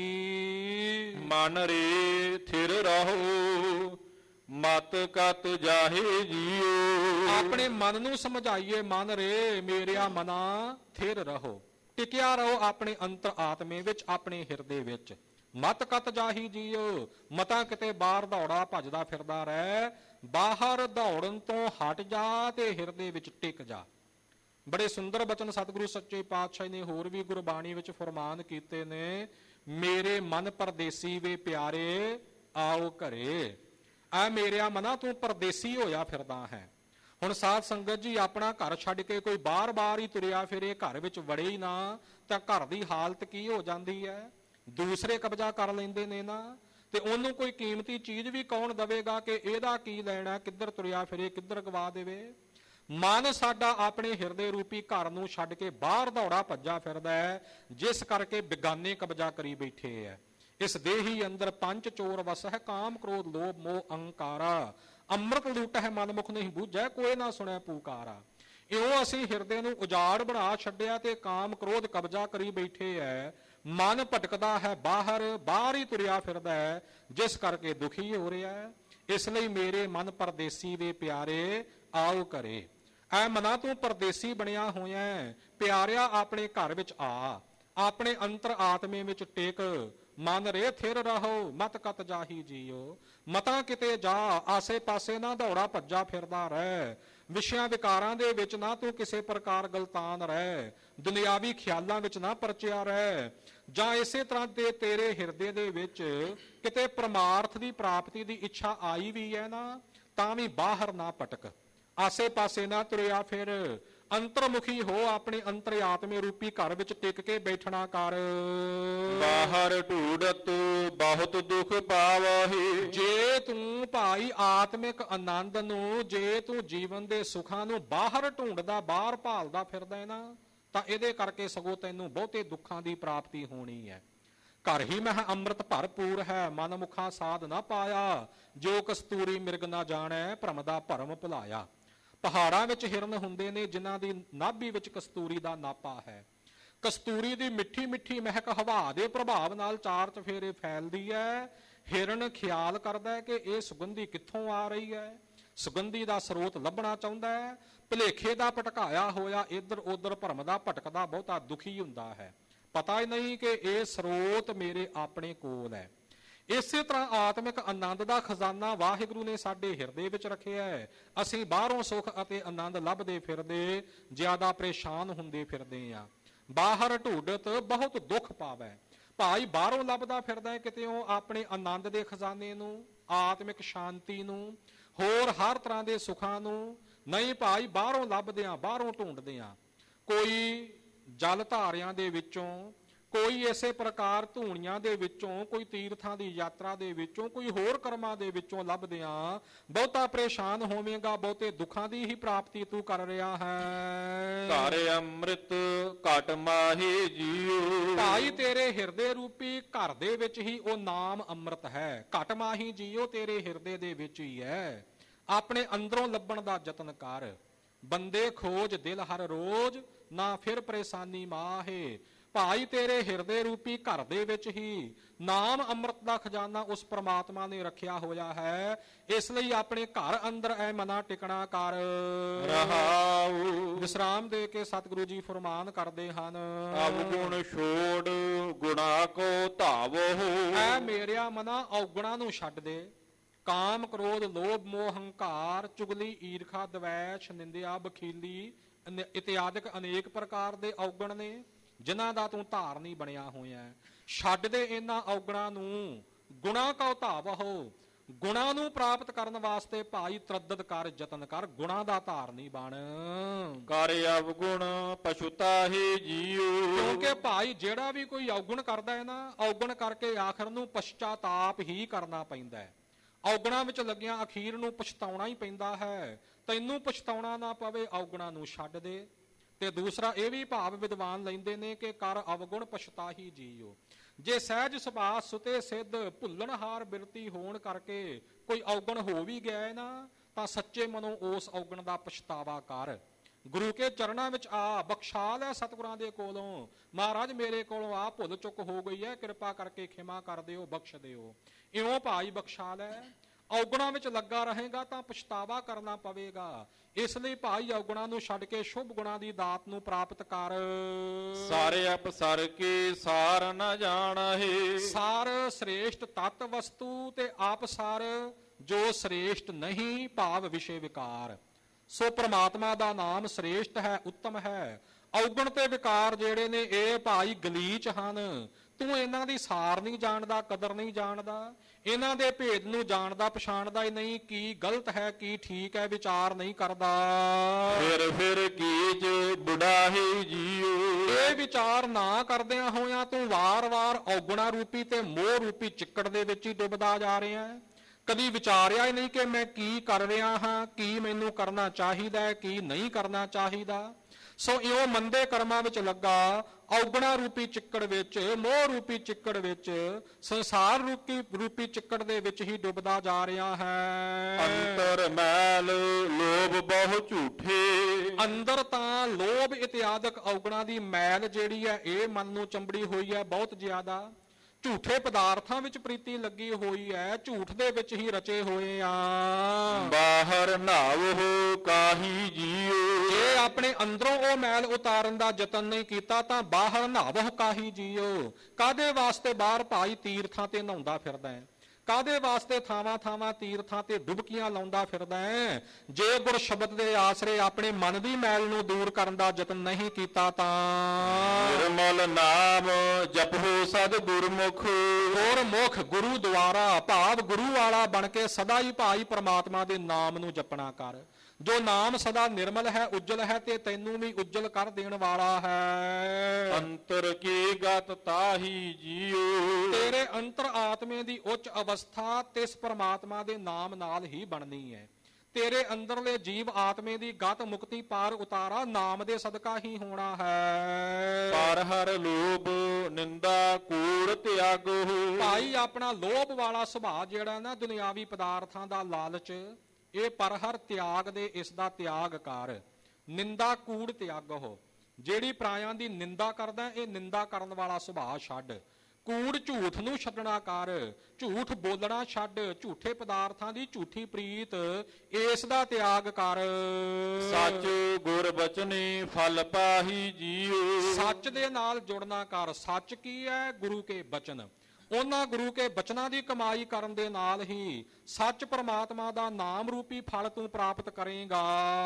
S2: ਭਾਈ।
S1: ਮਨ ਰੇ ਥਿਰ ਰਹੋ, ਮਤ ਕਤ ਜਾਹੇ ਜੀਓ।
S2: ਆਪਣੇ ਮਨ ਨੂੰ ਸਮਝਾਈਏ, ਮਨ ਰੇ ਮੇਰਿਆ ਮਨਾ ਥਿਰ ਰਹੋ, ਟਿਕਿਆ ਰਹੋ ਆਪਣੇ ਅੰਤਰ ਆਤਮੇ ਵਿੱਚ, ਆਪਣੇ ਹਿਰਦੇ ਵਿੱਚ। ਮਤ ਕਤ ਜਾਹੀ ਜੀਓ, ਮਤਾਂ ਕਿਤੇ ਬਾਹਰ ਦੌੜਾ ਭੱਜਦਾ ਫਿਰਦਾ ਰਹਿ, ਬਾਹਰ ਦੌੜਨ ਤੋਂ ਹਟ ਜਾ ਤੇ ਹਿਰਦੇ ਵਿੱਚ ਟਿਕ ਜਾ। ਬੜੇ ਸੁੰਦਰ ਬਚਨ ਸਤਿਗੁਰੂ ਸੱਚੇ ਪਾਤਸ਼ਾਹ ਨੇ ਹੋਰ ਵੀ ਗੁਰਬਾਣੀ ਵਿੱਚ ਫਰਮਾਨ ਕੀਤੇ ਨੇ। ਮੇਰੇ ਮਨ ਪਰਦੇਸੀ ਵੇ ਪਿਆਰੇ ਆਓ ਘਰੇ। ਆ ਮੇਰਿਆ ਮਨਾ ਤੂੰ ਪਰਦੇਸੀ ਹੋਇਆ ਫਿਰਦਾ ਹੈ। ਹੁਣ ਸਾਧ ਸੰਗਤ ਜੀ, ਆਪਣਾ ਘਰ ਛੱਡ ਕੇ ਕੋਈ ਬਾਰ-ਬਾਰ ਹੀ ਤੁਰਿਆ ਫਿਰੇ, ਘਰ ਵਿੱਚ ਵੜੇ ਹੀ ਨਾ, ਤਾਂ ਘਰ ਦੀ ਹਾਲਤ ਕੀ ਹੋ ਜਾਂਦੀ ਹੈ? ਦੂਸਰੇ ਕਬਜ਼ਾ ਕਰ ਲੈਂਦੇ ਨੇ ਨਾ, ਤੇ ਉਹਨੂੰ ਕੋਈ ਕੀਮਤੀ ਚੀਜ਼ ਵੀ ਕੌਣ ਦਵੇਗਾ ਕਿ ਇਹਦਾ ਕੀ ਲੈਣਾ, ਕਿੱਧਰ ਤੁਰਿਆ ਫਿਰੇ, ਕਿੱਧਰ ਗਵਾ ਦੇਵੇ। ਮਨ ਸਾਡਾ ਆਪਣੇ ਹਿਰਦੇ ਰੂਪੀ ਘਰ ਨੂੰ ਛੱਡ ਕੇ ਬਾਹਰ ਦੌੜਾ ਭੱਜਾ ਫਿਰਦਾ ਹੈ, ਜਿਸ ਕਰਕੇ ਬਿਗਾਨੇ ਕਬਜ਼ਾ ਕਰੀ ਬੈਠੇ ਹੈ। ਇਸ ਦੇਹੀ ਅੰਦਰ ਪੰਜ ਚੋਰ ਵਸ ਹੈ, ਕਾਮ ਕ੍ਰੋਧ ਲੋਭ ਮੋਹ ਅਹੰਕਾਰਾ। ਅੰਮ੍ਰਿਤ ਲੂਟ ਹੈ ਮਨ ਮੁਖ ਨਹੀਂ ਬੂਝੈ, ਕੋਈ ਨਾ ਸੁਣੈ ਪੁਕਾਰਾ। ਇਉਂ ਅਸੀਂ ਹਿਰਦੇ ਨੂੰ ਉਜਾੜ ਬਣਾ ਛੱਡਿਆ ਤੇ ਕਾਮ ਕ੍ਰੋਧ ਕਬਜ਼ਾ ਕਰੀ ਬੈਠੇ ਹੈ। ਮਨ ਭਟਕਦਾ ਹੈ ਬਾਹਰ, ਬਾਹਰ ਹੀ ਤੁਰਿਆ ਫਿਰਦਾ ਹੈ, ਜਿਸ ਕਰਕੇ ਦੁਖੀ ਹੋ ਰਿਹਾ ਹੈ। ਇਸ ਲਈ ਮੇਰੇ ਮਨ ਪਰਦੇਸੀ ਵੇ ਪਿਆਰੇ ਆਓ ਘਰੇ। ਐ ਮਨਾ ਤੂੰ ਪਰਦੇਸੀ ਬਣਿਆ ਹੋਇਆ ਹੈ, ਪਿਆਰਿਆ ਆਪਣੇ ਘਰ ਵਿੱਚ ਆ, ਆਪਣੇ ਅੰਤਰ ਆਤਮੇ ਵਿੱਚ ਟਿਕ। ਮਨ ਰੇ ਥਿਰ ਰਹੋ ਮਤ ਕਤ ਜਾਹੀ ਜੀਓ। ਮਤਾਂ ਕਿਤੇ ਜਾ, ਆਸੇ ਪਾਸੇ ਨਾ ਦੌੜਾ ਭੱਜਾ ਫਿਰਦਾ ਰਹਿ। ਵਿਸ਼ਿਆਂ ਵਿਕਾਰਾਂ ਦੇ ਵਿੱਚ ਨਾ ਤੂੰ ਕਿਸੇ ਪ੍ਰਕਾਰ ਗਲਤਾਨ ਰਹਿ। ਦੁਨਿਆਵੀ ਖਿਆਲਾਂ ਵਿੱਚ ਨਾ ਪਰਚਿਆ ਰਹਿ। ਜਾਂ ਇਸੇ ਤਰ੍ਹਾਂ ਦੇ ਤੇਰੇ ਹਿਰਦੇ ਦੇ ਵਿੱਚ ਕਿਤੇ ਪਰਮਾਰਥ ਦੀ ਪ੍ਰਾਪਤੀ ਦੀ ਇੱਛਾ ਆਈ ਵੀ ਹੈ ਨਾ, ਤਾਂ ਵੀ ਬਾਹਰ ਨਾ ਭਟਕ, ਆਸੇ ਪਾਸੇ ਨਾ ਤੁਰਿਆ ਫਿਰ। ਅੰਤਰਮੁਖੀ ਹੋ, ਆਪਣੇ ਅੰਤਰ ਆਤਮੇ ਰੂਪੀ ਘਰ ਵਿੱਚ ਟਿਕ ਕੇ ਬੈਠਣਾ ਕਰ।
S1: ਬਾਹਰ ਢੂੜਤ ਬਹੁਤ ਦੁਖ ਪਾਵਹੀ।
S2: ਜੇ ਤੂੰ ਭਾਈ ਆਤਮਿਕ ਆਨੰਦ ਨੂੰ, ਜੇ ਤੂੰ ਜੀਵਨ ਦੇ ਸੁੱਖਾਂ ਨੂੰ ਬਾਹਰ ਢੂੰਡਦਾ, ਬਾਹਰ ਭਾਲਦਾ ਫਿਰਦਾ ਹੈ ਨਾ, ਤਾਂ ਇਹਦੇ ਕਰਕੇ ਸਗੋਂ ਤੈਨੂੰ ਬਹੁਤੇ ਦੁੱਖਾਂ ਦੀ ਪ੍ਰਾਪਤੀ ਹੋਣੀ ਹੈ। ਘਰ ਹੀ ਮਹਿ ਅੰਮ੍ਰਿਤ ਭਰਪੂਰ ਹੈ, ਮਨ ਮੁਖਾ ਸਾਧ ਨਾ ਪਾਇਆ। ਜੋ ਕਸਤੂਰੀ ਮਿਰਗ ਨਾ ਜਾਣੈ, ਭਰਮ ਦਾ ਭਰਮ ਭੁਲਾਇਆ। ਪਹਾੜਾਂ ਵਿੱਚ ਹਿਰਨ ਹੁੰਦੇ ਨੇ ਜਿਨ੍ਹਾਂ ਦੀ ਨਾਭੀ ਵਿੱਚ ਕਸਤੂਰੀ ਦਾ ਨਾਪਾ ਹੈ। ਕਸਤੂਰੀ ਦੀ ਮਿੱਠੀ ਮਿੱਠੀ ਮਹਿਕ ਹਵਾ ਦੇ ਪ੍ਰਭਾਵ ਨਾਲ ਚਾਰ ਚਫੇਰੇ ਫੈਲਦੀ ਹੈ। ਹਿਰਨ ਖਿਆਲ ਕਰਦਾ ਹੈ ਕਿ ਇਹ ਸੁਗੰਧੀ ਕਿੱਥੋਂ ਆ ਰਹੀ ਹੈ, ਸੁਗੰਧੀ ਦਾ ਸਰੋਤ ਲੱਭਣਾ ਚਾਹੁੰਦਾ ਹੈ। ਭੁਲੇਖੇ ਦਾ ਭਟਕਾਇਆ ਹੋਇਆ ਇੱਧਰ ਉੱਧਰ ਭਰਮ ਦਾ ਭਟਕਦਾ ਬਹੁਤਾ ਦੁਖੀ ਹੁੰਦਾ ਹੈ। ਪਤਾ ਹੀ ਨਹੀਂ ਕਿ ਇਹ ਸਰੋਤ ਮੇਰੇ ਆਪਣੇ ਕੋਲ ਹੈ। ਇਸੇ ਤਰ੍ਹਾਂ ਆਤਮਿਕ ਆਨੰਦ ਦਾ ਖਜ਼ਾਨਾ ਵਾਹਿਗੁਰੂ ਨੇ ਸਾਡੇ ਹਿਰਦੇ ਵਿੱਚ ਰੱਖਿਆ ਹੈ। ਅਸੀਂ ਬਾਹਰੋਂ ਸੁੱਖ ਅਤੇ ਆਨੰਦ ਲੱਭਦੇ ਫਿਰਦੇ ਜ਼ਿਆਦਾ ਪਰੇਸ਼ਾਨ ਹੁੰਦੇ ਫਿਰਦੇ ਹਾਂ। ਬਾਹਰ ਢੂਡਤ ਬਹੁਤ ਦੁੱਖ ਪਾਵੈ। ਭਾਈ ਬਾਹਰੋਂ ਲੱਭਦਾ ਫਿਰਦਾ ਹੈ ਕਿਤੇੋਂ ਆਪਣੇ ਆਨੰਦ ਦੇ ਖਜ਼ਾਨੇ ਨੂੰ, ਆਤਮਿਕ ਸ਼ਾਂਤੀ ਨੂੰ, ਹੋਰ ਹਰ ਤਰ੍ਹਾਂ ਦੇ ਸੁੱਖਾਂ ਨੂੰ। ਨਹੀਂ ਭਾਈ, ਬਾਹਰੋਂ ਲੱਭਦੇ ਆ, ਬਾਹਰੋਂ ਢੂੰਡਦੇ ਆ। ਕੋਈ ਜਲ ਧਾਰਿਆਂ ਦੇ ਵਿੱਚੋਂ, ਕੋਈ ਇਸੇ ਪ੍ਰਕਾਰ ਧੂਣੀਆਂ ਦੇ ਵਿੱਚੋਂ, ਕੋਈ ਤੀਰਥਾਂ ਦੀ ਯਾਤਰਾ ਦੇ ਵਿੱਚੋਂ, ਕੋਈ ਹੋਰ ਕਰਮਾਂ ਦੇ ਵਿੱਚੋਂ ਲੱਭਦੇ ਆ। ਬਹੁਤਾ ਪਰੇਸ਼ਾਨ ਹੋਵੇਂਗਾ, ਬਹੁਤੇ ਦੁੱਖਾਂ ਦੀ ਹੀ ਪ੍ਰਾਪਤੀ ਤੂੰ ਕਰ ਰਿਹਾ ਹੈ।
S1: ਘਰ ਅੰਮ੍ਰਿਤ ਘਟ ਮਾਹੀ ਜੀਓ।
S2: ਭਾਈ ਤੇਰੇ ਹਿਰਦੇ ਰੂਪੀ ਘਰ ਦੇ ਵਿੱਚ ਹੀ ਉਹ ਨਾਮ ਅੰਮ੍ਰਿਤ ਹੈ। ਘਟ ਮਾਹੀ ਜੀਓ ਤੇਰੇ ਹਿਰਦੇ ਦੇ ਵਿੱਚ ਹੀ ਹੈ। ਆਪਣੇ ਅੰਦਰੋਂ ਲੱਭਣ ਦਾ ਯਤਨ ਕਰ। ਬੰਦੇ ਖੋਜ ਦਿਲ ਹਰ ਰੋਜ਼, ਨਾ ਫਿਰ ਪਰੇਸ਼ਾਨੀ ਮਾਹੇ। ਭਾਈ ਤੇਰੇ ਹਿਰਦੇ ਰੂਪੀ ਘਰ ਦੇ ਵਿੱਚ ਹੀ ਨਾਮ ਅੰਮ੍ਰਿਤ ਦਾ ਖਜ਼ਾਨਾ ਉਸ ਪ੍ਰਮਾਤਮਾ ਨੇ ਰੱਖਿਆ ਹੋਇਆ ਹੈ। ਇਸ ਲਈ ਆਪਣੇ ਘਰ ਅੰਦਰ ਐ ਮਨਾ ਟਿਕਣਾ ਕਰ
S1: ਰਹਾਉ।
S2: ਵਿਸਰਾਮ ਦੇ ਕੇ ਸਤਿਗੁਰੂ ਜੀ ਫਰਮਾਨ ਕਰਦੇ ਹਨ,
S1: ਅਵਗੁਣ ਛੋੜ ਗੁਣਾ ਕੋ ਧਾਵੋ।
S2: ਐ ਮੇਰਿਆ ਮਨਾ ਔਗੁਣਾ ਨੂੰ ਛੱਡ ਦੇ। ਕਾਮ ਕ੍ਰੋਧ ਲੋਭ ਮੋਹ ਹੰਕਾਰ ਚੁਗਲੀ ਈਰਖਾ ਦਵੈਸ਼ ਨਿੰਦਿਆ ਬਖੀਲੀ ਇਤਿਆਦਿਕ ਅਨੇਕ ਪ੍ਰਕਾਰ ਦੇ ਔਗਣ ਨੇ ਜਿਨ੍ਹਾਂ ਦਾ ਤੂੰ ਧਾਰਨੀ ਬਣਿਆ ਹੋਇਆ। ਛੱਡ ਦੇ ਇਹਨਾਂ ਔਗਣਾਂ ਨੂੰ। ਗੁਣਾ ਕਉ ਧਾਵਹੁ। ਗੁਣਾ ਨੂੰ ਪ੍ਰਾਪਤ ਕਰਨ ਵਾਸਤੇ ਭਾਈ ਤਰੱਦਦ ਕਰ, ਯਤਨ ਕਰ, ਗੁਣਾ ਦਾ ਧਾਰਨੀ ਬਣ।
S1: ਕਰ ਅਵਗੁਣ ਪਛੁਤਾਹੀ ਜੀਓ।
S2: ਕਿਉਂਕਿ ਭਾਈ ਜਿਹੜਾ ਵੀ ਕੋਈ ਔਗਣ ਕਰਦਾ ਹੈ ਨਾ, ਔਗਣ ਕਰਕੇ ਆਖਰ ਨੂੰ ਪਛਤਾਤਾਪ ਹੀ ਕਰਨਾ ਪੈਂਦਾ ਹੈ। ਔਗਣਾਂ ਵਿੱਚ ਲੱਗਿਆਂ ਅਖੀਰ ਨੂੰ ਪਛਤਾਉਣਾ ਹੀ ਪੈਂਦਾ ਹੈ। ਤੈਨੂੰ ਪਛਤਾਉਣਾ ਨਾ ਪਵੇ, ਔਗਣਾਂ ਨੂੰ ਛੱਡ ਦੇ। ਤੇ ਦੂਸਰਾ ਇਹ ਵੀ ਭਾਵ ਵਿਦਵਾਨ ਲੈਂਦੇ ਨੇ ਕਿ ਕਰ ਅਵਗੁਣ ਪਛਤਾਹੀ ਜੀਓ। ਜੇ ਸਹਿਜ ਸੁਭਾਅ ਸੁਤੇ ਸਿੱਧ ਭੁੱਲਣਹਾਰ ਬਿਰਤੀ ਹੋਣ ਕਰਕੇ ਕੋਈ ਔਗਣ ਹੋ ਵੀ ਗਿਆ ਹੈ ਨਾ, ਤਾਂ ਸੱਚੇ ਮਨੋਂ ਉਸ ਔਗਣ ਦਾ ਪਛਤਾਵਾ ਕਰ। ਗੁਰੂ ਕੇ ਚਰਨਾਂ ਵਿੱਚ ਆ, ਬਖਸ਼ਾ ਲੈ ਸਤਿਗੁਰਾਂ ਦੇ ਕੋਲੋਂ। ਮਹਾਰਾਜ ਮੇਰੇ ਕੋਲੋਂ ਆ ਭੁੱਲ ਚੁੱਕ ਹੋ ਗਈ ਹੈ, ਕਿਰਪਾ ਕਰਕੇ ਖਿਮਾ ਕਰ ਦਿਓ, ਬਖਸ਼ ਦਿਓ। ਇਉਂ ਭਾਈ ਬਖਸ਼ਾ ਲੈ। ਔਗਣਾਂ ਵਿੱਚ ਲੱਗਾ ਰਹੇਗਾ ਤਾਂ ਪਛਤਾਵਾ ਕਰਨਾ ਪਵੇਗਾ। ਇਸ ਲਈ ਭਾਈ ਔਗਣਾਂ ਨੂੰ ਛੱਡ ਕੇ ਸ਼ੁਭ ਗੁਣਾਂ ਦੀ ਦਾਤ ਨੂੰ ਪ੍ਰਾਪਤ ਕਰ।
S1: ਸਾਰੇ ਅਪਸਰ ਕੀ ਸਾਰ ਨ ਜਾਣਹਿ।
S2: ਸਾਰ ਸ੍ਰੇਸ਼ਟ ਤਤ ਵਸਤੂ ਤੇ ਆਪ ਸਾਰ ਜੋ ਸ੍ਰੇਸ਼ਟ ਨਹੀਂ, ਭਾਵ ਵਿਸ਼ੇ ਵਿਕਾਰ। ਸੋ ਪ੍ਰਮਾਤਮਾ ਦਾ ਨਾਮ ਸ੍ਰੇਸ਼ਟ ਹੈ, ਉੱਤਮ ਹੈ। ਔਗਣ ਤੇ ਵਿਕਾਰ ਜਿਹੜੇ ਨੇ ਇਹ ਭਾਈ ਗਲੀਚ ਹਨ। ਤੂੰ ਇਹਨਾਂ ਦੀ ਸਾਰ ਨਹੀਂ ਜਾਣਦਾ, ਕਦਰ ਨਹੀਂ ਜਾਣਦਾ। ਇਹਨਾਂ ਦੇ ਭੇਦ ਨੂੰ ਜਾਣਦਾ ਪਛਾਣਦਾ ਹੀ ਨਹੀਂ। ਕੀ ਗਲਤ ਹੈ, ਕੀ ਠੀਕ ਹੈ, ਵਿਚਾਰ ਨਹੀਂ ਕਰਦਾ।
S1: ਫਿਰ ਕੀਜ ਬੁਢਾਹੀ ਜੀਓ।
S2: ਇਹ ਵਿਚਾਰ ਨਾ ਕਰਦਿਆਂ ਹੋਇਆਂ ਤੂੰ ਵਾਰ-ਵਾਰ ਔਗਣਾ ਰੂਪੀ ਤੇ ਮੋਹ ਰੂਪੀ ਚਿੱਕੜ ਦੇ ਵਿੱਚ ਹੀ ਡੁੱਬਦਾ ਜਾ ਰਿਹਾ ਹੈ। ਕਦੀ ਵਿਚਾਰਿਆ ਹੀ ਨਹੀਂ ਕਿ ਮੈਂ ਕੀ ਕਰ ਰਿਹਾ ਹਾਂ, ਕੀ ਮੈਨੂੰ ਕਰਨਾ ਚਾਹੀਦਾ ਹੈ, ਕੀ ਨਹੀਂ ਕਰਨਾ ਚਾਹੀਦਾ। ਸੋ ਇਉਂ ਮੰਦੇ ਕਰਮਾਂ ਵਿੱਚ ਲੱਗਾ, ਔਗਣਾ ਰੂਪੀ ਚਿੱਕੜ ਵਿੱਚ, ਮੋਹ ਰੂਪੀ ਚਿੱਕੜ ਵਿੱਚ, ਸੰਸਾਰ ਰੂਪੀ ਚਿੱਕੜ ਦੇ ਵਿੱਚ ਹੀ ਡੁੱਬਦਾ ਜਾ ਰਿਹਾ ਹੈ।
S1: ਅੰਤਰ ਮੈਲ ਲੋਭ ਬਹੁ ਝੂਠੇ,
S2: ਅੰਦਰ ਤਾਂ ਲੋਭ ਇਤਿਆਦਿਕ ਔਗਣਾ ਦੀ ਮੈਲ ਜਿਹੜੀ ਹੈ ਇਹ ਮਨ ਨੂੰ ਚੰਬੜੀ ਹੋਈ ਹੈ ਬਹੁਤ ਜ਼ਿਆਦਾ। ਝੂਠੇ ਪਦਾਰਥਾਂ ਵਿੱਚ ਪ੍ਰੀਤੀ ਲੱਗੀ ਹੋਈ ਹੈ, ਝੂਠ ਦੇ ਵਿੱਚ ਹੀ ਰਚੇ ਹੋਏ ਆ।
S1: ਬਾਹਰ ਨਾਵਹੁ ਕਾਹੀ ਜੀਉ,
S2: ਜੇ ਆਪਣੇ ਅੰਦਰੋਂ ਉਹ ਮੈਲ ਉਤਾਰਨ ਦਾ ਯਤਨ ਨਹੀਂ ਕੀਤਾ ਤਾਂ ਬਾਹਰ ਨਾਵਹੁ ਕਾਹੀ ਜੀਉ। ਕਾਹਦੇ ਵਾਸਤੇ ਬਾਹਰ ਭਾਈ ਤੀਰਥਾਂ ਤੇ ਨਹਾਉਂਦਾ ਫਿਰਦਾ ਹੈ, ਕਾਹਦੇ ਵਾਸਤੇ ਥਾਵਾਂ ਥਾਵਾਂ ਤੀਰਥਾਂ ਤੇ ਡੁਬਕੀਆਂ ਲਾਉਂਦਾ ਫਿਰਦਾ ਹੈ। ਜੇ ਗੁਰ ਸ਼ਬਦ ਦੇ ਆਸਰੇ ਆਪਣੇ ਮਨ ਦੀ ਮੈਲ ਨੂੰ ਦੂਰ ਕਰਨ ਦਾ ਯਤਨ ਨਹੀਂ ਕੀਤਾ ਤਾਂ
S1: ਨਿਰਮਲ ਨਾਮ ਜਪੋ ਸਦ ਗੁਰਮੁਖ,
S2: ਗੁਰਮੁਖ ਗੁਰੂ ਦੁਆਰਾ ਭਾਵ ਗੁਰੂ ਵਾਲਾ ਬਣ ਕੇ ਸਦਾ ਹੀ ਭਾਈ ਪ੍ਰਮਾਤਮਾ ਦੇ ਨਾਮ ਨੂੰ ਜਪਣਾ ਕਰ। ਜੋ ਨਾਮ ਸਦਾ ਨਿਰਮਲ ਹੈ, ਉਜਲ ਹੈ ਤੇ ਤੈਨੂੰ ਵੀ ਉਜਲ ਕਰ ਦੇਣ ਵਾਲਾ ਹੈ।
S1: ਅੰਤਰ ਕੀ ਗਤ ਤਾਹੀ ਜੀਉ,
S2: ਤੇਰੇ ਅੰਤਰ ਆਤਮੇ ਦੀ ਉੱਚ ਅਵਸਥਾ ਤਿਸ ਪਰਮਾਤਮਾ ਦੇ ਨਾਮ ਨਾਲ ਹੀ ਬਣਨੀ ਹੈ। ਤੇਰੇ ਅੰਦਰਲੇ ਜੀਵ ਆਤਮੇ ਦੀ ਗਤ ਮੁਕਤੀ ਪਾਰ ਉਤਾਰਾ ਨਾਮ ਦੇ ਸਦਕਾ ਹੀ ਹੋਣਾ ਹੈ।
S1: ਪਰ ਹਰ ਲੋਭ ਨਿੰਦਾ ਕੂੜ ਤਿਆਗੋ,
S2: ਭਾਈ ਆਪਣਾ ਲੋਭ ਵਾਲਾ ਸੁਭਾਅ ਜਿਹੜਾ ਨਾ ਦੁਨਿਆਵੀ ਪਦਾਰਥਾਂ ਦਾ ਲਾਲਚ, ਇਹ ਪਰ ਹਰ ਤਿਆਗ ਦੇ ਇਸ ਦਾ ਤਿਆਗ ਕਰ। ਨਿੰਦਾ ਕੂੜ ਤਿਆਗੋ, ਜਿਹੜੀ ਪਰਾਇਆਂ ਦੀ ਨਿੰਦਾ ਕਰਦਾ ਇਹ ਨਿੰਦਾ ਕਰਨ ਵਾਲਾ ਸੁਭਾਅ ਛੱਡ। ਕੂੜ ਝੂਠ ਨੂੰ ਛੱਡਣਾ ਕਰ, ਝੂਠ ਬੋਲਣਾ ਛੱਡ, ਝੂਠੇ ਪਦਾਰਥਾਂ ਦੀ ਝੂਠੀ ਪ੍ਰੀਤ ਇਸ ਦਾ ਤਿਆਗ ਕਰ।
S1: ਸੱਚ ਗੁਰ ਬਚਨੇ ਫਲ ਪਾਹੀ ਜੀਉ,
S2: ਸੱਚ ਦੇ ਨਾਲ ਜੁੜਨਾ ਕਰ। ਸੱਚ ਕੀ ਹੈ? ਗੁਰੂ ਕੇ ਬਚਨ। ਉਹਨਾਂ ਗੁਰੂ ਕੇ ਬਚਨਾਂ ਦੀ ਕਮਾਈ ਕਰਨ ਦੇ ਨਾਲ ਹੀ ਸੱਚ ਪਰਮਾਤਮਾ ਦਾ ਨਾਮ ਰੂਪੀ ਫਲ ਤੂੰ ਪ੍ਰਾਪਤ ਕਰੇਗਾ।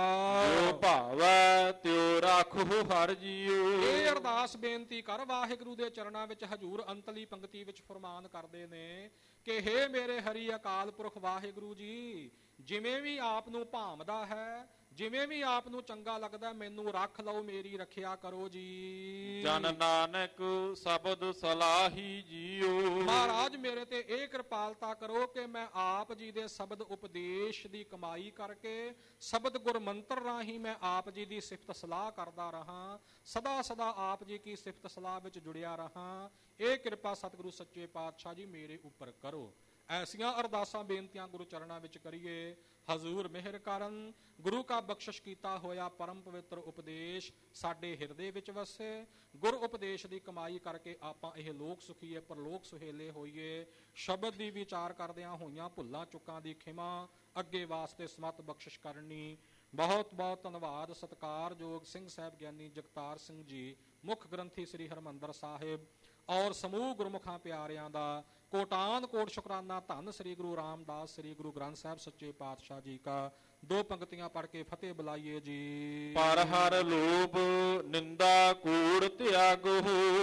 S1: ਜੋ ਭਾਵੈ ਤਿਉ ਰਾਖੋ ਹਰਿ ਜੀਉ,
S2: ਇਹ ਅਰਦਾਸ ਬੇਨਤੀ ਕਰ। ਵਾਹਿਗੁਰੂ ਦੇ ਚਰਨਾਂ ਵਿੱਚ ਹਜੂਰ ਅੰਤਲੀ ਪੰਕਤੀ ਵਿੱਚ ਫਰਮਾਨ ਕਰਦੇ ਨੇ ਕਿ ਹੇ ਮੇਰੇ ਹਰੀ ਅਕਾਲ ਪੁਰਖ ਵਾਹਿਗੁਰੂ ਜੀ, ਜਿਵੇਂ ਵੀ ਆਪ ਨੂੰ ਭਾਵਦਾ ਹੈ, ਜਿਵੇਂ ਵੀ ਆਪ ਨੂੰ ਚੰਗਾ ਲੱਗਦਾ, ਮੈਨੂੰ ਰੱਖ ਲਓ, ਮੇਰੀ ਰੱਖਿਆ ਕਰੋ ਜੀ।
S1: ਜਨ ਨਾਨਕ ਸ਼ਬਦ ਸਲਾਹੀ ਜੀਉ,
S2: ਮਹਾਰਾਜ ਮੇਰੇ ਤੇ ਇਹ ਕਿਰਪਾਲਤਾ ਕਰੋ ਕਿ ਮੈਂ ਆਪ ਜੀ ਦੇ ਸ਼ਬਦ ਉਪਦੇਸ਼ ਦੀ ਕਮਾਈ ਕਰਕੇ, ਸ਼ਬਦ ਗੁਰ ਮੰਤਰ ਰਾਹੀਂ ਮੈਂ ਆਪ ਜੀ ਦੀ ਸਿਫਤ ਸਲਾਹ ਕਰਦਾ ਰਹਾ, ਸਦਾ ਸਦਾ ਆਪ ਜੀ ਕੀ ਸਿਫਤ ਸਲਾਹ ਵਿੱਚ ਜੁੜਿਆ ਰਹਾ। ਇਹ ਕਿਰਪਾ ਸਤਿਗੁਰੂ ਸੱਚੇ ਪਾਤਸ਼ਾਹ ਜੀ ਮੇਰੇ ਉੱਪਰ ਕਰੋ। ਐਸੀਆਂ ਅਰਦਾਸਾਂ ਬੇਨਤੀਆਂ ਗੁਰੂ ਚਰਨਾਂ ਵਿੱਚ ਕਰੀਏ। ਹਜ਼ੂਰ ਮਿਹਰ ਕਰਨ। ਗੁਰੂ ਕਾ ਬਖਸ਼ਿਸ਼ ਕੀਤਾ ਹੋਇਆ ਪਰਮ ਪਵਿੱਤਰ ਉਪਦੇਸ਼ ਸਾਡੇ ਹਿਰਦੇ ਵਿੱਚ ਵਸੇ। ਗੁਰ ਉਪਦੇਸ਼ ਦੀ ਕਮਾਈ ਕਰਕੇ ਆਪਾਂ ਇਹ ਲੋਕ ਸੁਖੀਏ, ਪਰਲੋਕ ਸੁਹੇਲੇ ਹੋਈਏ। ਸ਼ਬਦ ਦੀ ਵਿਚਾਰ ਕਰਦਿਆਂ ਹੋਈਆਂ ਭੁੱਲਾਂ ਚੁੱਕਾਂ ਦੀ ਖਿਮਾ ਅੱਗੇ ਵਾਸਤੇ ਸਮਤ ਬਖਸ਼ਿਸ਼ ਕਰਨੀ। ਬਹੁਤ ਬਹੁਤ ਧੰਨਵਾਦ। ਸਤਿਕਾਰਯੋਗ ਸਿੰਘ ਸਾਹਿਬ ਗਿਆਨੀ ਜਗਤਾਰ ਸਿੰਘ ਜੀ, ਮੁੱਖ ਗ੍ਰੰਥੀ ਸ੍ਰੀ ਹਰਿਮੰਦਰ ਸਾਹਿਬ ਔਰ ਸਮੂਹ ਗੁਰਮੁਖਾਂ ਪਿਆਰਿਆਂ ਦਾ ਕੋਟਾਨ ਕੋਟ ਸ਼ੁਕਰਾਨਾ। ਧੰਨ ਸ੍ਰੀ ਗੁਰੂ ਰਾਮਦਾਸ ਸ੍ਰੀ ਗੁਰੂ ਗ੍ਰੰਥ ਸਾਹਿਬ ਸੱਚੇ ਪਾਤਸ਼ਾਹ ਜੀ ਕਾ। ਦੋ ਪੰਕਤੀਆਂ ਪੜ੍ਹ ਕੇ ਫਤਿਹ ਬੁਲਾਈਏ ਜੀ।
S1: ਪਰ ਹਰ ਲੋਭ ਨਿੰਦਾ ਕੂੜ ਤਿਆਗੋ,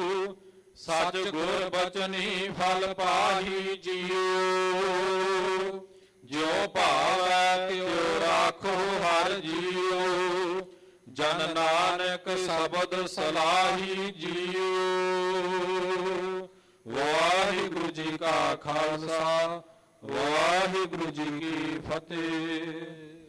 S1: ਸਚ ਗੁਰ ਬਚਨੀ ਫਲ ਪਾਹੀ ਜੀਉ। ਜਿਉ ਭਾਵੈ ਤਿਉ ਰਾਖੋ ਹਰਿ ਜੀਉ, ਜਨ ਨਾਨਕ ਸ਼ਬਦ ਸਲਾਹੀ ਜੀਉ। ਵਾਹਿਗੁਰੂ ਜੀ ਕਾ ਖਾਲਸਾ, ਵਾਹਿਗੁਰੂ ਜੀ ਕੀ ਫਤਿਹ।